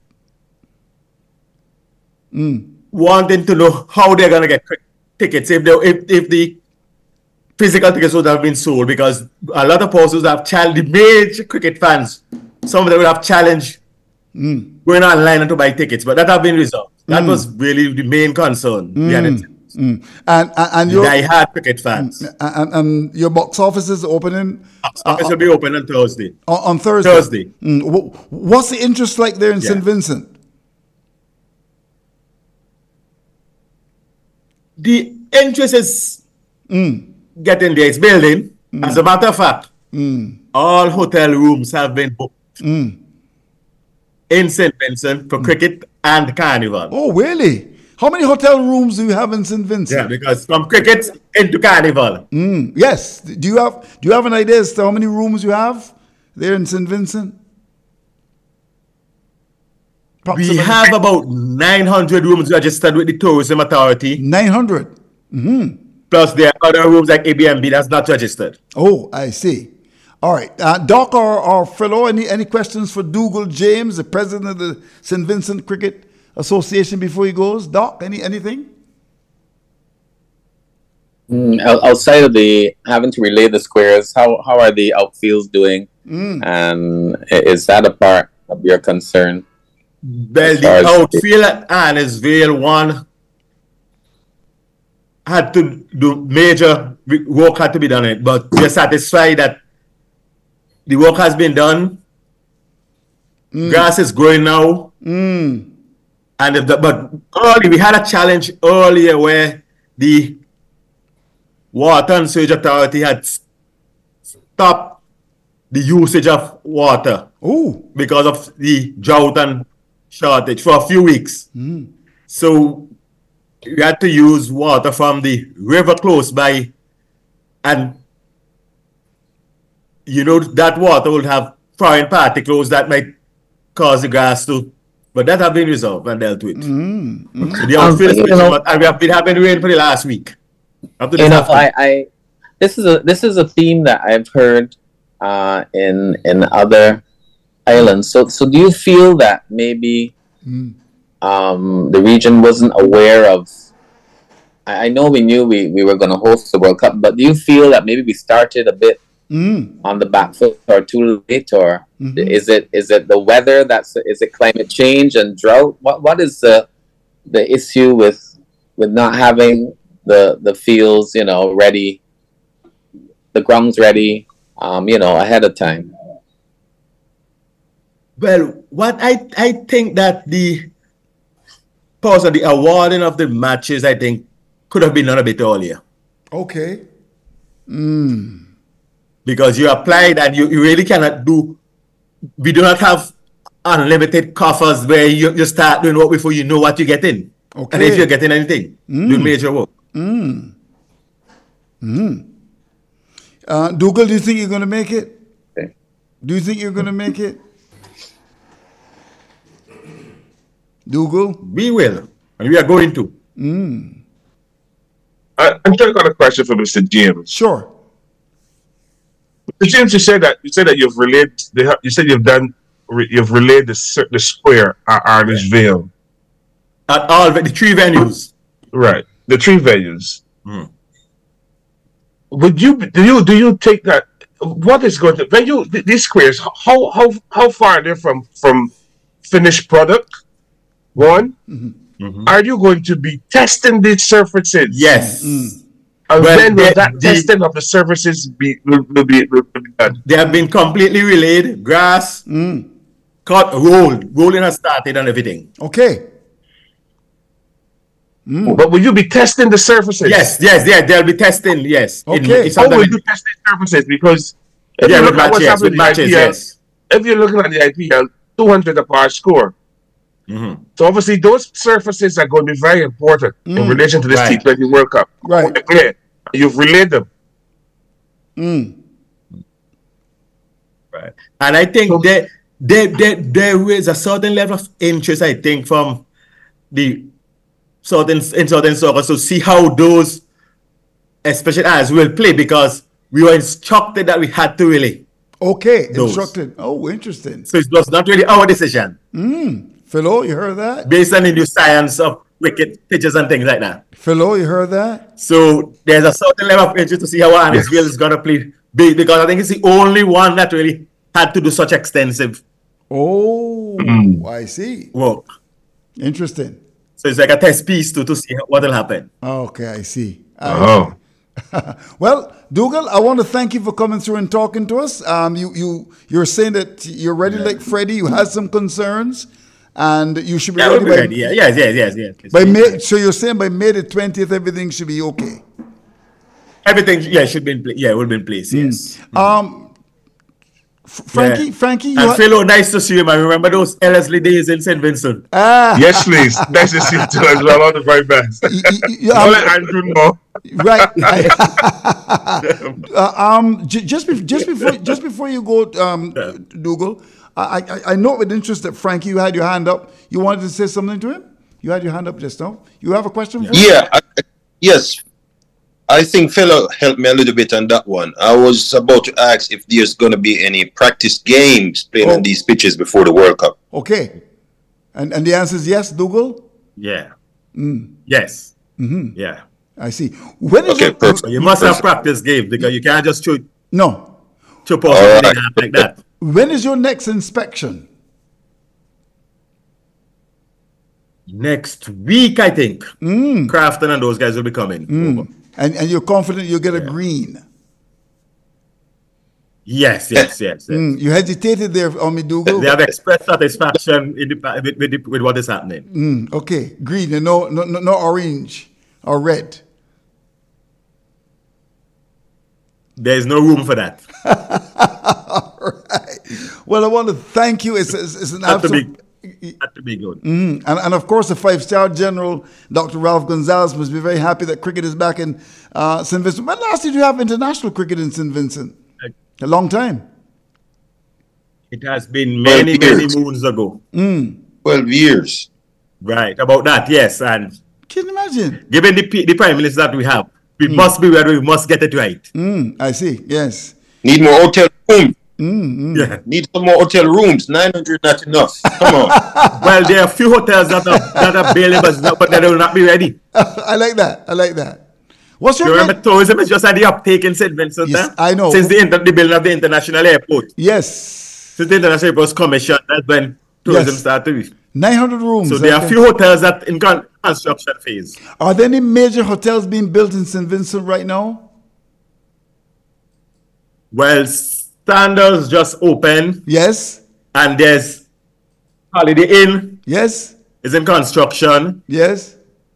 Mm. wanting to know how they're going to get cricket tickets if, they, if, if the physical tickets would have been sold, because a lot of persons have challenged the major cricket fans. Some of them would have challenged Mm. going online and to buy tickets, but that have been resolved. That Mm. was really the main concern. We had it. Mm. And and, and The your die-hard cricket fans. and, and your box office is opening Office will be open on Thursday. on, on Thursday. Thursday. Mm. Wh- What's the interest like there in Yeah. Saint Vincent? The interest is Mm. getting there. It's building. As a matter of fact, Mm. all hotel rooms have been booked Mm. in Saint Vincent for cricket and carnival. Oh, really? How many hotel rooms do you have in Saint Vincent? Yeah, because from cricket into carnival. Mm. Yes. Do you have Do you have an idea as to how many rooms you have there in Saint Vincent? We Approximately. have about nine hundred rooms registered with the Tourism Authority. nine hundred. Mm-hmm. Plus, there are other rooms like A B and B that's not registered. Oh, I see. All right. Uh, Doc or, or fellow, any, any questions for Dougal James, the president of the Saint Vincent Cricket Association, before he goes? Doc, any anything? Mm, out- outside of the having to relay the squares, how how are the outfields doing? Mm. And i- is that a part of your concern? Well, As the far as- outfield at Arnesville one had to do major re- work had to be done on it, but we're satisfied that the work has been done. Grass is growing now, Mm. and if the, but early we had a challenge earlier where the Water and Sewage Authority had s- stopped the usage of water Oh. because of the drought and shortage for a few weeks. Mm. So we had to use water from the river close by, and you know that water will have foreign particles that might cause the grass to, but that have been resolved and dealt with. Mm. Mm. So the Um, outfield is you pretty know- much- and we have been having rain for the last week. Up to You this know, afternoon. I, I this is a this is a theme that I've heard uh, in in other islands. So so do you feel that maybe Mm. um, the region wasn't aware of? I, I know we knew we, we were going to host the World Cup, but do you feel that maybe we started a bit Mm. on the back foot or too late, or Mhm. is it is it the weather that's is it climate change and drought? What what is the the issue with with not having the the fields, you know, ready, the grounds ready, um, you know, ahead of time? Well, what I I think that the pause of the awarding of the matches, I think, could have been done a bit earlier. Okay. Mm. Because you applied and you, you really cannot do, we do not have unlimited coffers where you, you start doing work before you know what you're getting. Okay. And if you're getting anything, Mm. do major work. Mm. Mm. Uh, Dougal, do you think you're going to make it? Okay. Do you think you're going to make it? Dougal? We will. And we are going to. Mm. I, I'm just got a question for Mister James. Sure. Mister James, you said that you said that you've relayed. You said you've done. You've relayed the the square at Arnish Vale. At all the three venues. Right, the three venues. Mm. Would you do you do you take that? What is going to when you these squares? How how how far are they from from finished product? One. Mm-hmm. Mm-hmm. Are you going to be testing these surfaces? Yes. Mm. And Well, then will the- that the- testing of the surfaces be will, will be will be done? They have been completely relayed. Grass, Mm. cut, rolled. Rolling has started and everything. Okay. Mm. But will you be testing the surfaces? Yes, yes, yeah. They'll be testing. Yes. In- Okay. it's How under- will you test these surfaces? Because if Yeah, you with look at what's matches, happening with in matches, the I P L, yes. if you're looking at the I P L, two hundred a par score. Mhm. So obviously those surfaces are going to be very important in Mm. relation to this Right. T twenty World Cup. Right. Clear. You've relayed them. Mm. Right. And I think there, there, there, there is a certain level of interest, I think, from the Southern in Southern Soccer to see how those especially as will play, because we were instructed that we had to really. Okay. Those. Instructed. Oh, interesting. So it was not really our decision Mm. Philo, you heard that? based on the new science of wicket pitches and things like that. Philo, you heard that? So there's a certain level of interest to see how Arnisville is going to play big, because I think it's the only one that really had to do such extensive Oh, I see. work. Interesting. So it's like a test piece to, to see what will happen. Okay, I see. Oh. Well, Dougal, I want to thank you for coming through and talking to us. Um, you you you're saying that you're ready like Freddie. You had some concerns, and you should be Yeah, ready we'll be by, ready. Yeah, yes, yes, yes, yes. by May. So you're saying by May the twentieth, everything should be okay. Everything, yeah, should be in place. Yeah, it will be in place. Yes. Um, F- Frankie, Yeah. Frankie, you And ha- Philo, nice to see you, man. Remember those Ellerslie days in Saint Vincent? ah, Yes, please. Nice to see you too as well. All the very best. y- y- y- I'll um, let Andrew know. right. uh, um, j- just bef- just before just before you go, um, Dougal, I, I I know with interest that Frankie, you had your hand up. You wanted to say something to him. You had your hand up just now. You have a question for him? Yeah, I, yes. I think fellow helped me a little bit on that one. I was about to ask if there's going to be any practice games playing Oh. on these pitches before the World Cup. Okay. And and the answer is yes, Dougal? Yeah. Mm. Yes. Mm-hmm. Yeah. I see. When is Okay, your, perfect. You must have practice game, because you can't just shoot no. chop off All everything right. like that. When is your next inspection? Next week, I think. Mm. Crafton and those guys will be coming. over. And and you're confident you'll get a green. Yes, yes, yes. yes. Mm. You hesitated there on me, Dougal. They have expressed satisfaction in the, with, with, the, with what is happening. Mm. Okay. Green and no, no no no orange or red. There is no room for that. All right. Well, I want to thank you. It's, it's, it's an Had to be, absolute. had to be good. Mm. And, and of course, the five-star general, Doctor Ralph Gonzalez, must be very happy that cricket is back in uh, Saint Vincent. When last did you have international cricket in Saint Vincent? A long time. It has been many, Twelve many years. moons ago. Mm. Twelve years. Right, about that, yes. And Can you imagine? given the, P- the prime minister that we have, we must be where we must get it right. Mm. I see. Yes. Need more hotel rooms. Mm. Yeah. Need some more hotel rooms. Nine hundred not enough. Come on. Well, there are a few hotels that are, that are available, but they will not be ready. I like that. I like that. What's your You remember name? tourism is just at the uptake in Saint Vincent? Yes, huh? I know. Since the, inter- the building of the international airport. Yes. Since the international airport was commissioned, that's when tourism Yes. started. nine hundred rooms. So there are a okay. few hotels that in con- construction phase. Are there any major hotels being built in Saint Vincent right now? Well, Standards just opened, Yes. and there's Holiday Inn Yes. is in construction, Yes.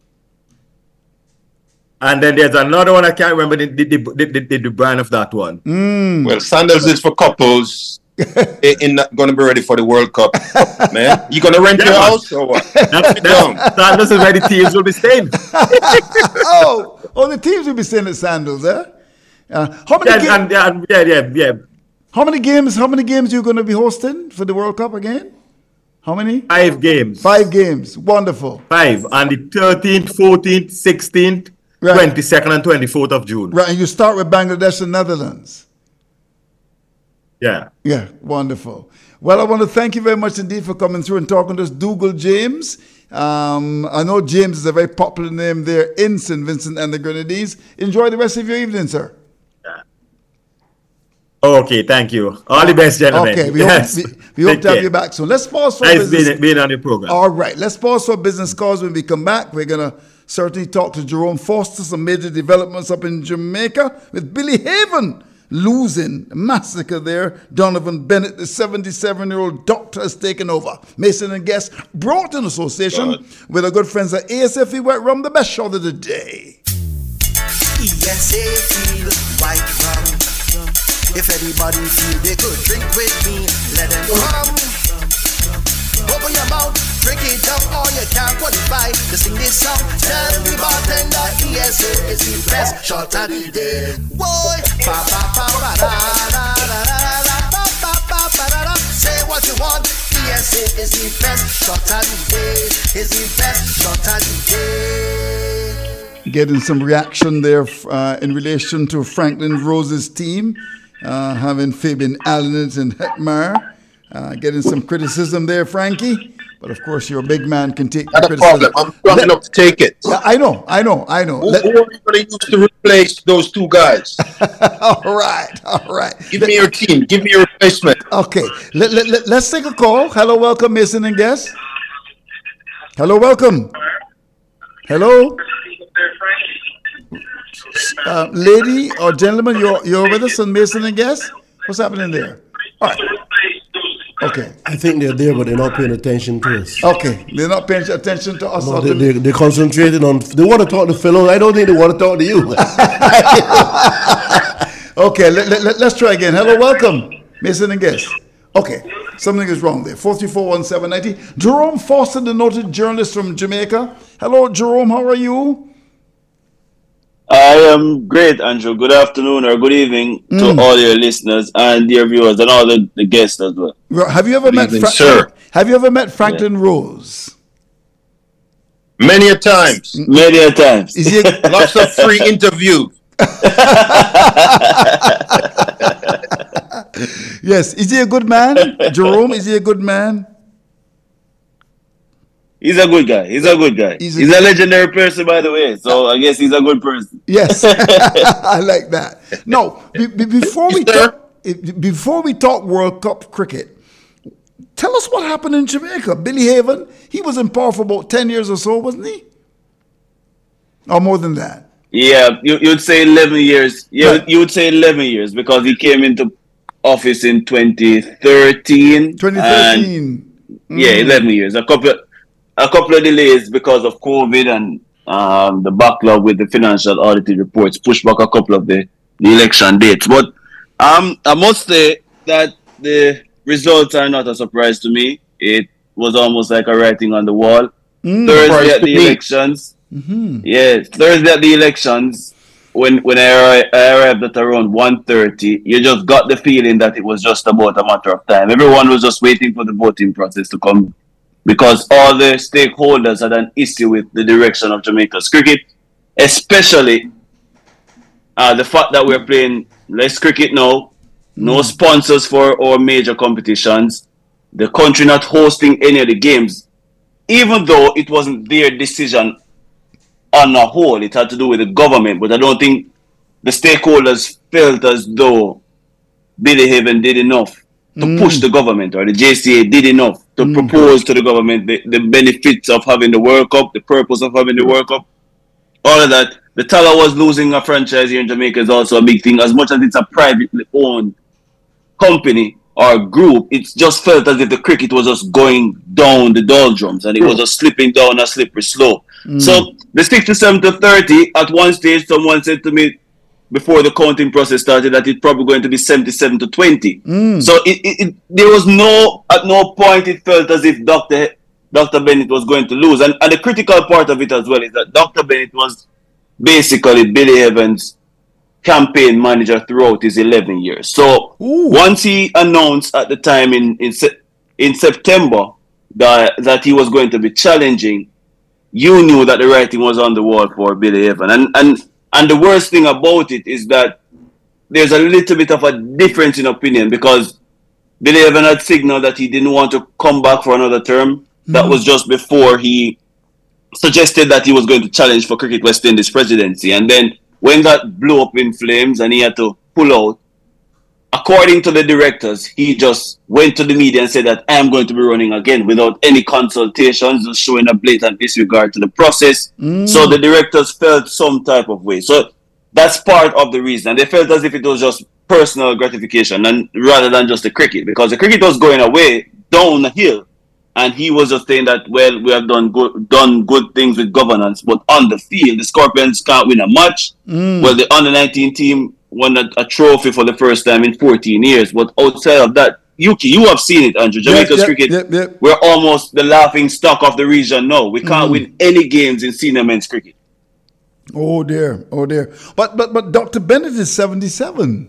and then there's another one I can't remember the the, the, the, the, the brand of that one. Mm. Well, sandals is for couples. They ain't not gonna be ready for the World Cup, man. You gonna rent Yeah, your man. house or what? That's, Down. that's, Standards is where the teams will be staying. oh, oh, the teams will be staying at Sandals, eh? Uh, how many Yeah, ga- and, and, yeah, yeah, yeah. how many games? How many games you going to be hosting for the World Cup again? How many? Five games. Five games. Wonderful. Five. On the thirteenth, fourteenth, sixteenth, right. twenty-second, and twenty-fourth of June. Right. And you start with Bangladesh and Netherlands. Yeah. Yeah. Wonderful. Well, I want to thank you very much indeed for coming through and talking to us, Dougal James. Um, I know James is a very popular name there in Saint Vincent and the Grenadines. Enjoy the rest of your evening, sir. Okay, thank you. All the best, gentlemen. Okay, we yes. hope, we, we hope to have you back soon. Let's pause for nice business. being, being on the program. All right, let's pause for business calls. When we come back, we're going to certainly talk to Jerome Foster, some major developments up in Jamaica with Billy Haven losing massacre there. Donovan Bennett, the seventy-seven-year-old doctor, has taken over. Mason and Guest brought in association God. with our good friends at A S F E White Rum, the best shot of the day. E S A feel white rum. If anybody feel they could drink with me, let them come. Open your mouth, drink it up, or you can't qualify to sing this song. Tell the bartender E S A is the best shot of the day. Boy, pa pa pa pa da da da da pa pa pa pa da da. Say what you want. E S A is the best shot of the day. Is the best shot of the day. Getting some reaction there uh, in relation to Franklin Rose's team. Uh, having Fabian Allen and Hetmar, uh, getting some criticism there, Frankie. But of course, your big man can take Not the a criticism. problem. I'm strong Let, enough to take it. I know, I know, I know. Who, Let, who are you going to use to replace those two guys? all right, all right. Give me your team. Give me your replacement. Okay, let, let, let, let's take a call. Hello, welcome, Mason and Guest. Hello, welcome. Hello. Uh, lady or gentleman, you're you're with us on Mason and Guest? What's happening there? All right. Okay. I think they're there, but they're not paying attention to us. Okay, they're not paying attention to us. No, or they, to they, they're concentrating on. They want to talk to fellows. I don't think they want to talk to you. Okay, let, let, let, let's try again. Hello, welcome, Mason and Guest. Okay, something is wrong there. four three four one seven nine zero. Jerome Foster, the noted journalist from Jamaica. Hello, Jerome, how are you? I am great, Andrew. Good afternoon or good evening mm. to all your listeners and dear viewers and all the, the guests as well. Have you ever good met evening, Fra- sir. Have you ever met Franklin yeah. Rose? Many a times. Many a times. Is he a- Lots of free interviews. Yes. Is he a good man? Jerome, is he a good man? He's a good guy. He's a good guy. He's a, he's a legendary person, by the way. So I guess he's a good person. Yes, I like that. No, be, be, before we talk, before we talk World Cup cricket, tell us what happened in Jamaica. Billy Haven, he was in power for about ten years or so, wasn't he? Or more than that? Yeah, you, you'd say eleven years. Yeah, right. You would say eleven years because he came into office in twenty thirteen. twenty thirteen. Mm. Yeah, eleven years. A couple. Of, A couple of delays because of COVID and um, the backlog with the financial audited reports pushed back a couple of the, the election dates. But um, I must say that the results are not a surprise to me. It was almost like a writing on the wall. Mm, Thursday at the elections. Mm-hmm. Yeah, Thursday at the elections, when, when I, I arrived at around one thirty, you just got the feeling that it was just about a matter of time. Everyone was just waiting for the voting process to come, because all the stakeholders had an issue with the direction of Jamaica's cricket, especially uh, the fact that we're playing less cricket now, no mm. sponsors for our major competitions, the country not hosting any of the games, even though it wasn't their decision on the whole, it had to do with the government, but I don't think the stakeholders felt as though Billy Haven did enough to mm. push the government, or the J C A did enough to mm. propose to the government the, the benefits of having the World Cup, the purpose of having the World Cup, all of that. The Tala was losing a franchise here in Jamaica is also a big thing. As much as it's a privately owned company or group, it's just felt as if the cricket was just going down the doldrums and it was just slipping down a slippery slope. Mm. So the sixty-seven to thirty, at one stage someone said to me, before the counting process started, that it's probably going to be seventy-seven to twenty. Mm. So it, it, it, there was no, at no point it felt as if Doctor Doctor Bennett was going to lose. And, and the critical part of it as well is that Doctor Bennett was basically Billy Evans' campaign manager throughout his eleven years. So Ooh. once he announced at the time in, in, in September that that he was going to be challenging, you knew that the writing was on the wall for Billy Evans. And and and the worst thing about it is that there's a little bit of a difference in opinion, because Billy Evans had signaled that he didn't want to come back for another term. Mm-hmm. That was just before he suggested that he was going to challenge for Cricket West Indies presidency. And then when that blew up in flames and he had to pull out, according to the directors, he just went to the media and said that I am going to be running again without any consultations, just showing a blatant disregard to the process. Mm. So the directors felt some type of way. So that's part of the reason. And they felt as if it was just personal gratification and rather than just the cricket, because the cricket was going away downhill. And he was just saying that, well, we have done good, done good things with governance, but on the field, the Scorpions can't win a match. Mm. Well, the under nineteen team won a, a trophy for the first time in fourteen years. But outside of that, Yuki, you have seen it, Andrew. Jamaica's yep, yep, cricket, yep, yep. we're almost the laughing stock of the region now. We can't mm. win any games in senior men's cricket. Oh dear, oh dear. But but but Doctor Bennett is seventy-seven.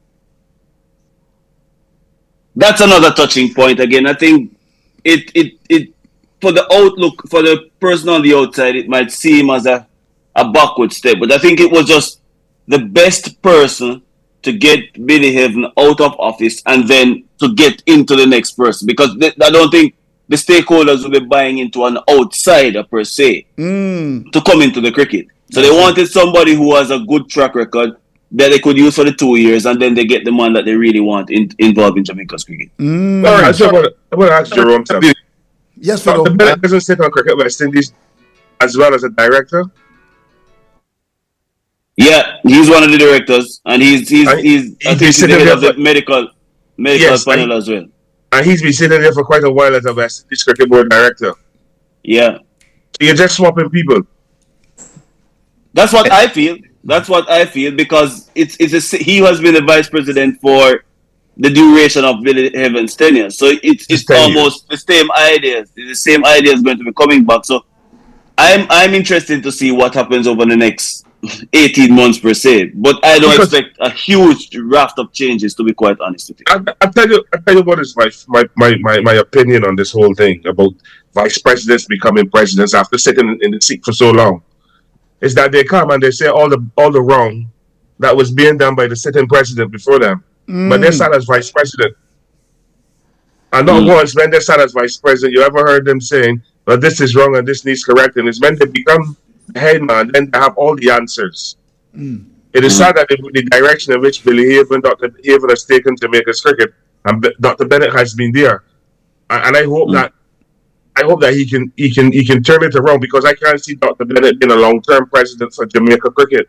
That's another touching point. Again, I think it it it for the outlook, for the person on the outside, it might seem as a, a backward step. But I think it was just the best person to get Billy Evans out of office and then to get into the next person. Because they, I don't think the stakeholders will be buying into an outsider per se mm. to come into the cricket. So they wanted somebody who has a good track record that they could use for the two years, and then they get the man that they really want in, involved in Jamaica's cricket. Mm. All right, so I want to ask Jerome something. Yes, so the Bennett doesn't sit on Cricket West Indies as well as a director? Yeah, he's one of the directors, and he's he's and he's, he's, I think he's the head of the medical medical yes, panel and, as well. And he's been sitting there for quite a while as a West Indies cricket board director. Yeah, so you're just swapping people. That's what I feel. That's what I feel because it's it's a, he has been the vice president for the duration of Billy Evans' tenure, so it's it's almost the same ideas. The same ideas going to be coming back. So I'm I'm interested to see what happens over the next eighteen months per se, but I don't because expect a huge raft of changes, to be quite honest with you. I, I'll tell you, I'll tell you what is my, my, my, my, my opinion on this whole thing about vice presidents becoming presidents after sitting in the seat for so long. Is that they come and they say all the all the wrong that was being done by the sitting president before them, mm. but they sat as vice president. And not mm. once when they sat as vice president, you ever heard them saying, well, this is wrong and this needs correcting. It's when they become head man, then they have all the answers. Mm. It is mm. sad that the, the direction in which Billy Evans, Doctor Evans has taken Jamaica's cricket, and Doctor Bennett has been there, and, and I hope mm. that I hope that he can he can he can turn it around, because I can't see Doctor Bennett being a long term president for Jamaica cricket.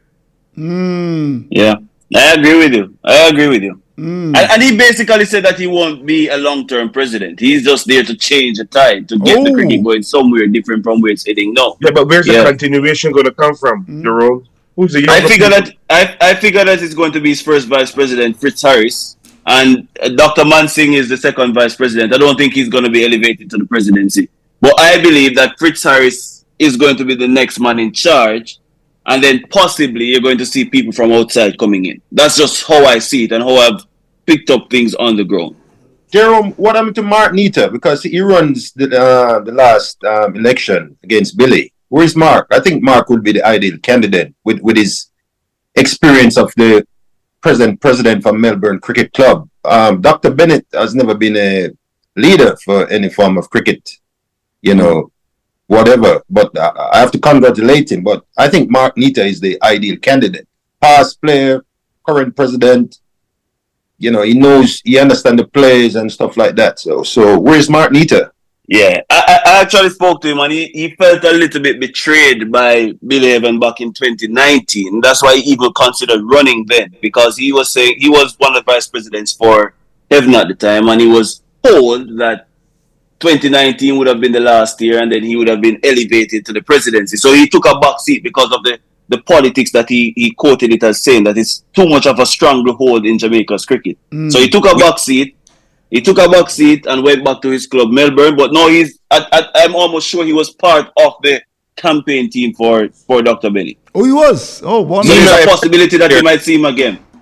Mm. Yeah, I agree with you. I agree with you. Mm. And, and he basically said that he won't be a long term president. He's just there to change the tide, to get oh. the cricket going somewhere different from where it's heading now. Yeah, but where's yeah. the continuation going to come from, mm. Jerome? Who's the I figure people? that I I figure that it's going to be his first vice president, Fritz Harris. And uh, Doctor Mansingh is the second vice president. I don't think he's going to be elevated to the presidency. But I believe that Fritz Harris is going to be the next man in charge. And then possibly you're going to see people from outside coming in. That's just how I see it and how I've picked up things on the ground. Jerome, what happened to Mark Nita? Because he runs the, uh, the last um, election against Billy. Where is Mark? I think Mark would be the ideal candidate with, with his experience of the present president for Melbourne Cricket Club. Um, Doctor Bennett has never been a leader for any form of cricket, you know, whatever. But uh, I have to congratulate him. But I think Mark Nita is the ideal candidate. Past player, current president, you know, he knows, he understands the plays and stuff like that. So, so where's Mark Nita? Yeah, I, I actually spoke to him and he, he felt a little bit betrayed by Billy Evans back in twenty nineteen. That's why he even considered running then, because he was saying he was one of the vice presidents for Evans at the time, and he was told that twenty nineteen would have been the last year and then he would have been elevated to the presidency. So he took a back seat because of the, the politics that he, he quoted it as saying that it's too much of a stranglehold in Jamaica's cricket. Mm. So he took a back seat. He took a back seat and went back to his club, Melbourne. But now he's, I, I, I'm almost sure he was part of the campaign team for, for Doctor Benny. Oh, he was? Oh, one. So there's a possibility that you might see him again.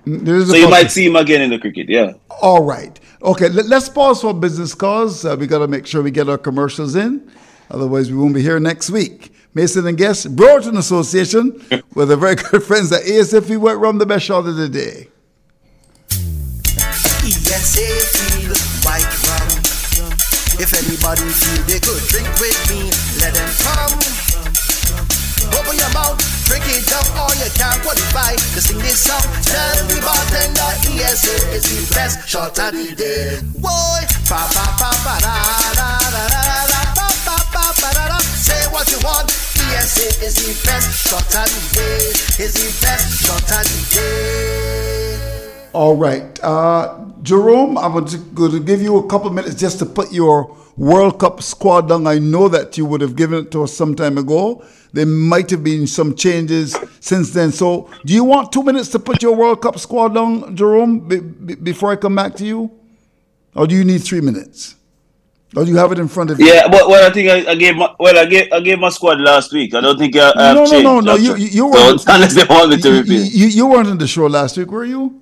So you might see him again in the cricket, yeah. All right. Okay, let, let's pause for business calls. Uh, we got to make sure we get our commercials in. Otherwise, we won't be here next week. Mason and Guest, Brewerton Association, with our very good friends at A S F E Wet Rum, the best shot of the day. E S A feel white rum. If anybody feel they could drink with me, let them come. Open your mouth, drink it up, or you can't qualify to sing this song. Tell me bartender, E S A is the best shot of the day. Boy, pa pa pa pa da da da da da pa pa pa pa da da. Say what you want, E S A is the best shot of the day. Is the best shot of the day. All right. Uh, Jerome, I'm going to give you a couple of minutes just to put your World Cup squad down. I know that you would have given it to us some time ago. There might have been some changes since then. So do you want two minutes to put your World Cup squad down, Jerome, b- b- before I come back to you? Or do you need three minutes? Or do you have it in front of you? Yeah, but well, I think I, I gave my well, I gave I gave my squad last week. I don't think I, I have no, changed. no, no, no. You, you, you weren't. So, unless they want me to you, repeat. You, you weren't on the show last week, were you?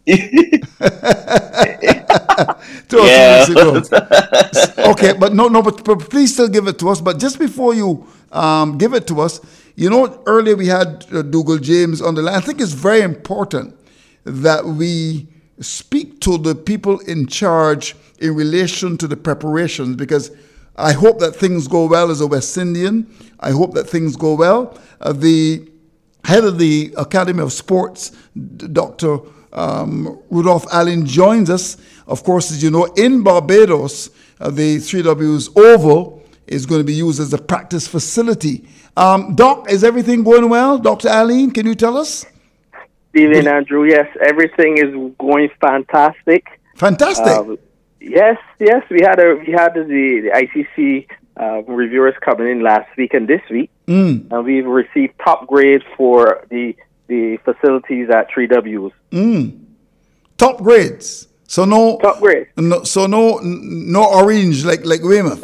Two or Yeah. three weeks ago. Okay, but no, no, but, but please still give it to us. But just before you um, give it to us, you know, earlier we had uh, Dougal James on the line. I think it's very important that we speak to the people in charge in relation to the preparations, because I hope that things go well as a West Indian. I hope that things go well. Uh, the head of the Academy of Sports, Doctor Um, Rudolph Allen, joins us. Of course, as you know, in Barbados, uh, the three W's Oval is going to be used as a practice facility. Um, Doc, is everything going well? Doctor Allen, can you tell us? Stephen, Andrew, yes, everything is going fantastic. Fantastic. Uh, yes, yes, we had a we had the, the I C C uh, reviewers coming in last week and this week, Mm. and we've received top grades for the the facilities at three W's. Mm. Top grades. So no top grade. No, so no no orange like like Weymouth.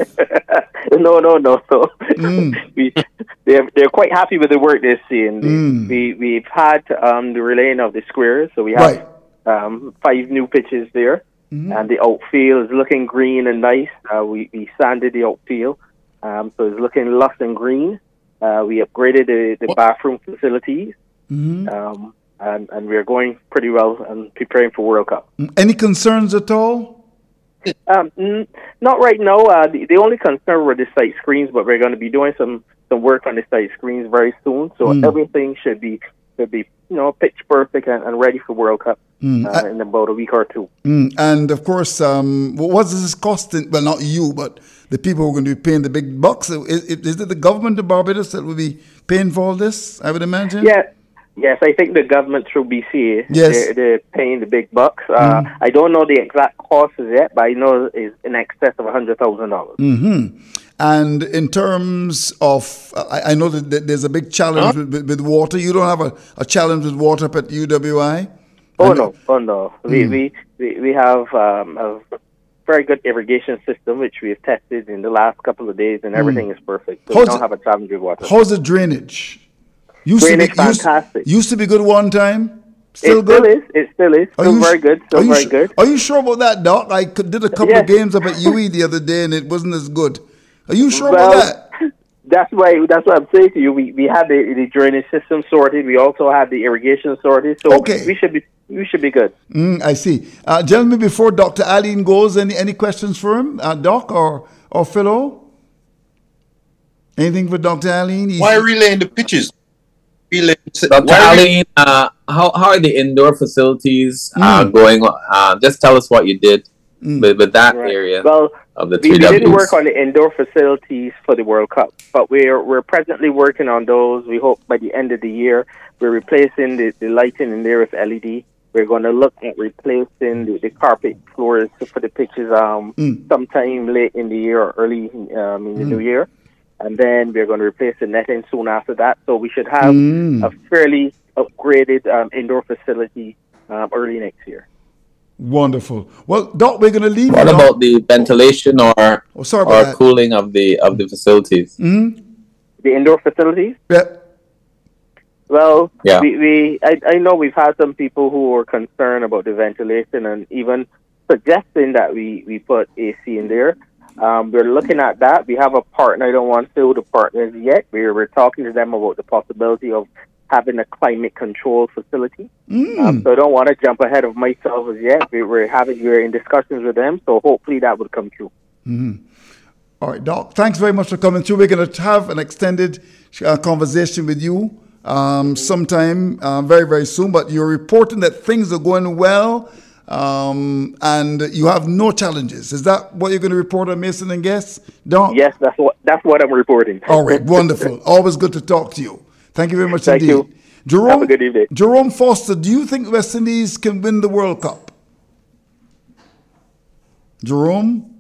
no, no, no, no. Mm. we, they're they're quite happy with the work they're seeing. Mm. We we've had um, the relaying of the squares, so we have Right. um, five new pitches there, Mhm. and the outfield is looking green and nice. Uh, we we sanded the outfield, um, so it's looking lush and green. Uh, we upgraded the, the bathroom facilities. Mhm. Um, and, and we're going pretty well and preparing for World Cup. Any concerns at all? Um, n- not right now. Uh, the, the only concern were the site screens, but we're going to be doing some, some work on the site screens very soon. So Mm. everything should be should be you know pitch perfect and, and ready for World Cup Mm. uh, in about a week or two. Mm. And of course, um, what what does this costing? Well, not you, but the people who are going to be paying the big bucks. Is, is it the government of Barbados that will be paying for all this? I would imagine. Yeah. Yes, I think the government through B C A, Yes. they're, they're paying the big bucks. Uh, Mm. I don't know the exact costs yet, but I know it's in excess of one hundred thousand dollars. Mm-hmm. And in terms of, I, I know that that there's a big challenge with, with, with water. You don't have a, a challenge with water up at U W I? Oh, no. Oh, no. We, Mm. we, we, we have um, a very good irrigation system, which we have tested in the last couple of days, and everything Mm. is perfect. So How's we don't it- have a challenge with water. How's the drainage? Used Drainage to be, used, fantastic. used to be good one time. Still it good? still is. It still is. Are Still you very su- good. Still are you very su- good. Are you sure about that, Doc? I could- did a couple Yes. of games up at U E the other day, and it wasn't as good. Are you sure Well, about that? That's why. That's what I'm saying to you. We we had the, the drainage system sorted. We also had the irrigation sorted. So Okay. we should be we should be good. Mm, I see. Uh, gentlemen, before Doctor Aline goes, any any questions for him, uh, Doc or or Philo? Anything for Doctor Aline? He's- Why relaying the pitches? Relay, Doctor why re- Aline, uh, how, how are the indoor facilities uh, Mm. going? Uh, just tell us what you did with, with that area Well, of the we, three we didn't W's. work on the indoor facilities for the World Cup, but we're we're presently working on those. We hope by the end of the year we're replacing the, the lighting in there with L E D. We're going to look at replacing the, the carpet floors for the pitches um Mm. sometime late in the year or early um, in the Mm. new year, and then we're going to replace the netting soon after that. So we should have Mm. a fairly upgraded um, indoor facility um, early next year. Wonderful. Well, Doc, we're going to leave What you now. about the ventilation or Oh, sorry about or that. cooling of the of the facilities? Mm-hmm. The indoor facilities. Yeah. Well, Yeah. we, we I, I know we've had some people who were concerned about the ventilation and even suggesting that we, we put A C in there. Um, we're looking at that. We have a partner. I don't want to say who the partner is yet. We're, we're talking to them about the possibility of having a climate control facility. Mm. Um, so I don't want to jump ahead of myself as yet. We, we're having we're in discussions with them, so hopefully that would come true. Mm-hmm. All right, Doc. Thanks very much for coming through. We're going to have an extended uh, conversation with you um, sometime uh, very, very soon. But you're reporting that things are going well. Um, and you have no challenges. Is that what you're going to report on Mason and Guest, Don? Yes, that's what that's what I'm reporting. All right, wonderful. Always good to talk to you. Thank you very much Thank indeed. you. Jerome, Have a good evening. Jerome Foster, do you think West Indies can win the World Cup? Jerome?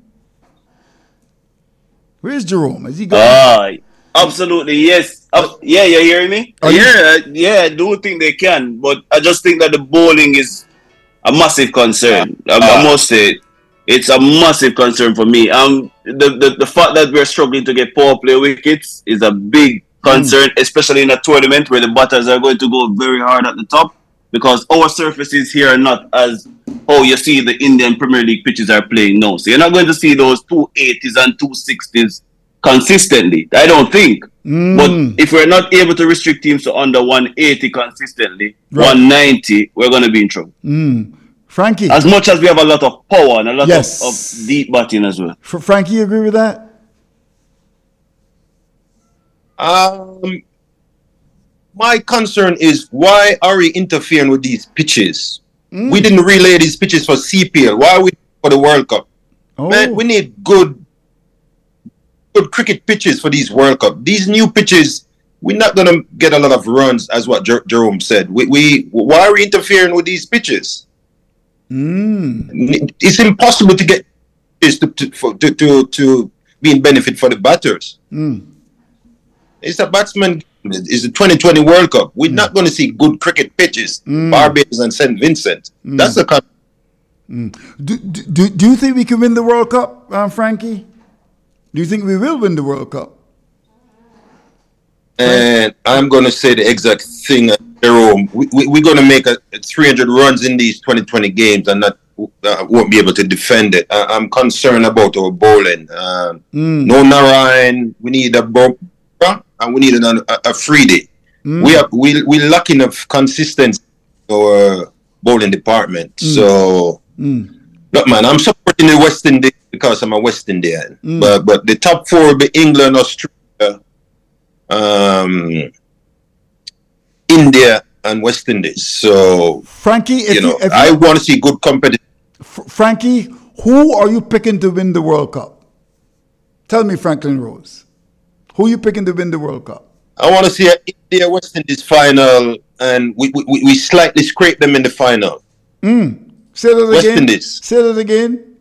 Where's Jerome? Is he gone? Ah, absolutely, yes. Uh, yeah, you hearing me? Are you- yeah, yeah, I do think they can, but I just think that the bowling is a massive concern. I, I must say, it's a massive concern for me. Um, the, the the fact that we're struggling to get power play wickets is a big concern, mm. especially in a tournament where the batters are going to go very hard at the top, because our surfaces here are not as how you see the Indian Premier League pitches are playing now. So you're not going to see those two eighties and two sixties consistently. I don't think. Mm. But if we're not able to restrict teams to under one eighty consistently, Right. one ninety, we're going to be in trouble. Mm. Frankie? As much as we have a lot of power and a lot Yes. of, of deep batting as well. Fr- Frankie, you agree with that? Um, my concern is, why are we interfering with these pitches? Mm. We didn't relay these pitches for C P L. Why are we for the World Cup? Oh. Man, we need good, good cricket pitches for these World Cup. These new pitches, we're not gonna get a lot of runs, as what Jer- Jerome said. We, we, why are we interfering with these pitches? Mm. It's impossible to get pitches to to, for, to to to be in benefit for the batters. Mm. It's a batsman. It's the twenty twenty World Cup. We're mm. not going to see good cricket pitches. Mm. Barbados and Saint Vincent. Mm. That's the kind. Mm. Do, do, do you think we can win the World Cup, uh, Frankie? Do you think we will win the World Cup? And I'm going to say the exact thing, Jerome. We, we, we're going to make a, a three hundred runs in these twenty twenty games and not uh, won't be able to defend it. I, I'm concerned about our bowling. Uh, Mm. No Narayan. We need a bro, and we need an, a, a free day. Mm. We are we we lacking of consistency in our bowling department. Mm. So, Mm. look, man, I'm supporting the West Indies because I'm a West Indian. Mm. But but the top four will be England, Australia, um, India, and West Indies. So, Frankie, if you know, you, if I you, want to see good competition. F- Frankie, who are you picking to win the World Cup? Tell me, Franklin Rose. Who are you picking to win the World Cup? I want to see an India West Indies final, and we we, we slightly scrape them in the final. Mm. Say that West again. Indies. Say that again.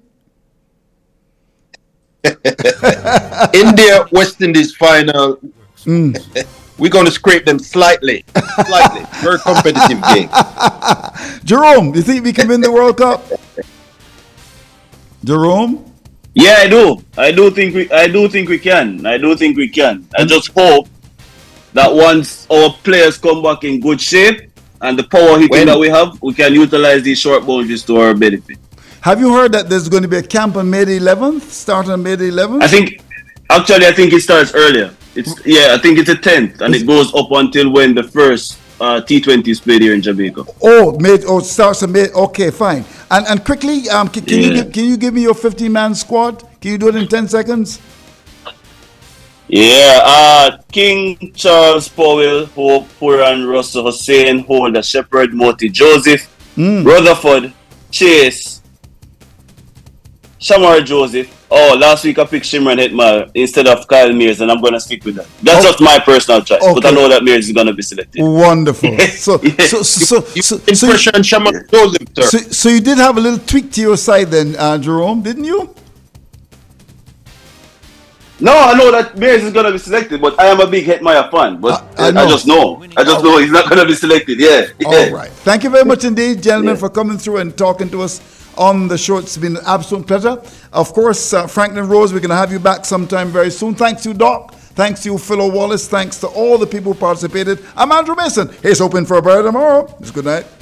India West Indies final. Mm. We're going to scrape them slightly, slightly. Very competitive game. Jerome, do you think we can win the World Cup? Jerome? Yeah, I do. I do think we. I do think we can. I do think we can. I just hope that once our players come back in good shape and the power hitting When? that we have, we can utilize these short boundaries to our benefit. Have you heard that there's going to be a camp on May the eleventh, starting on May the eleventh? I think, actually, I think it starts earlier. It's yeah, I think it's the tenth, and it goes up until when the first uh, T twenty is played here in Jamaica. Oh, May, oh, it starts on May. Okay, fine. And and quickly, um, can, can you Yeah. give, can you give me your fifteen-man squad? Can you do it in ten seconds? Yeah, uh, King Charles Powell, Hope, Puran, Russell Hussein, Holder Shepherd, Moti Joseph, Mm. Rutherford, Chase, Shamar Joseph. Oh, last week I picked Shimran Hetmar instead of Kyle Mears, and I'm going to stick with that. That's Oh. just my personal choice, but I Okay. know that Mears is going to be selected. Wonderful. So, so, so, so, so, so, you, Impression Shamar Joseph, sir. so, so you did have a little tweak to your side then, uh, Jerome, didn't you? No, I know that Mears is going to be selected, but I am a big Hetmar fan. But I- I I, know. just know. I just know he's not going to be selected. Yeah. yeah. All right. Thank you very much indeed, gentlemen, Yeah. for coming through and talking to us on the show. It's been an absolute pleasure. Of course, uh, Franklin Rose, we're going to have you back sometime very soon. Thanks to Doc. Thanks to you, Philo Wallace. Thanks to all the people who participated. I'm Andrew Mason. Here's hoping for a better tomorrow. It's good night.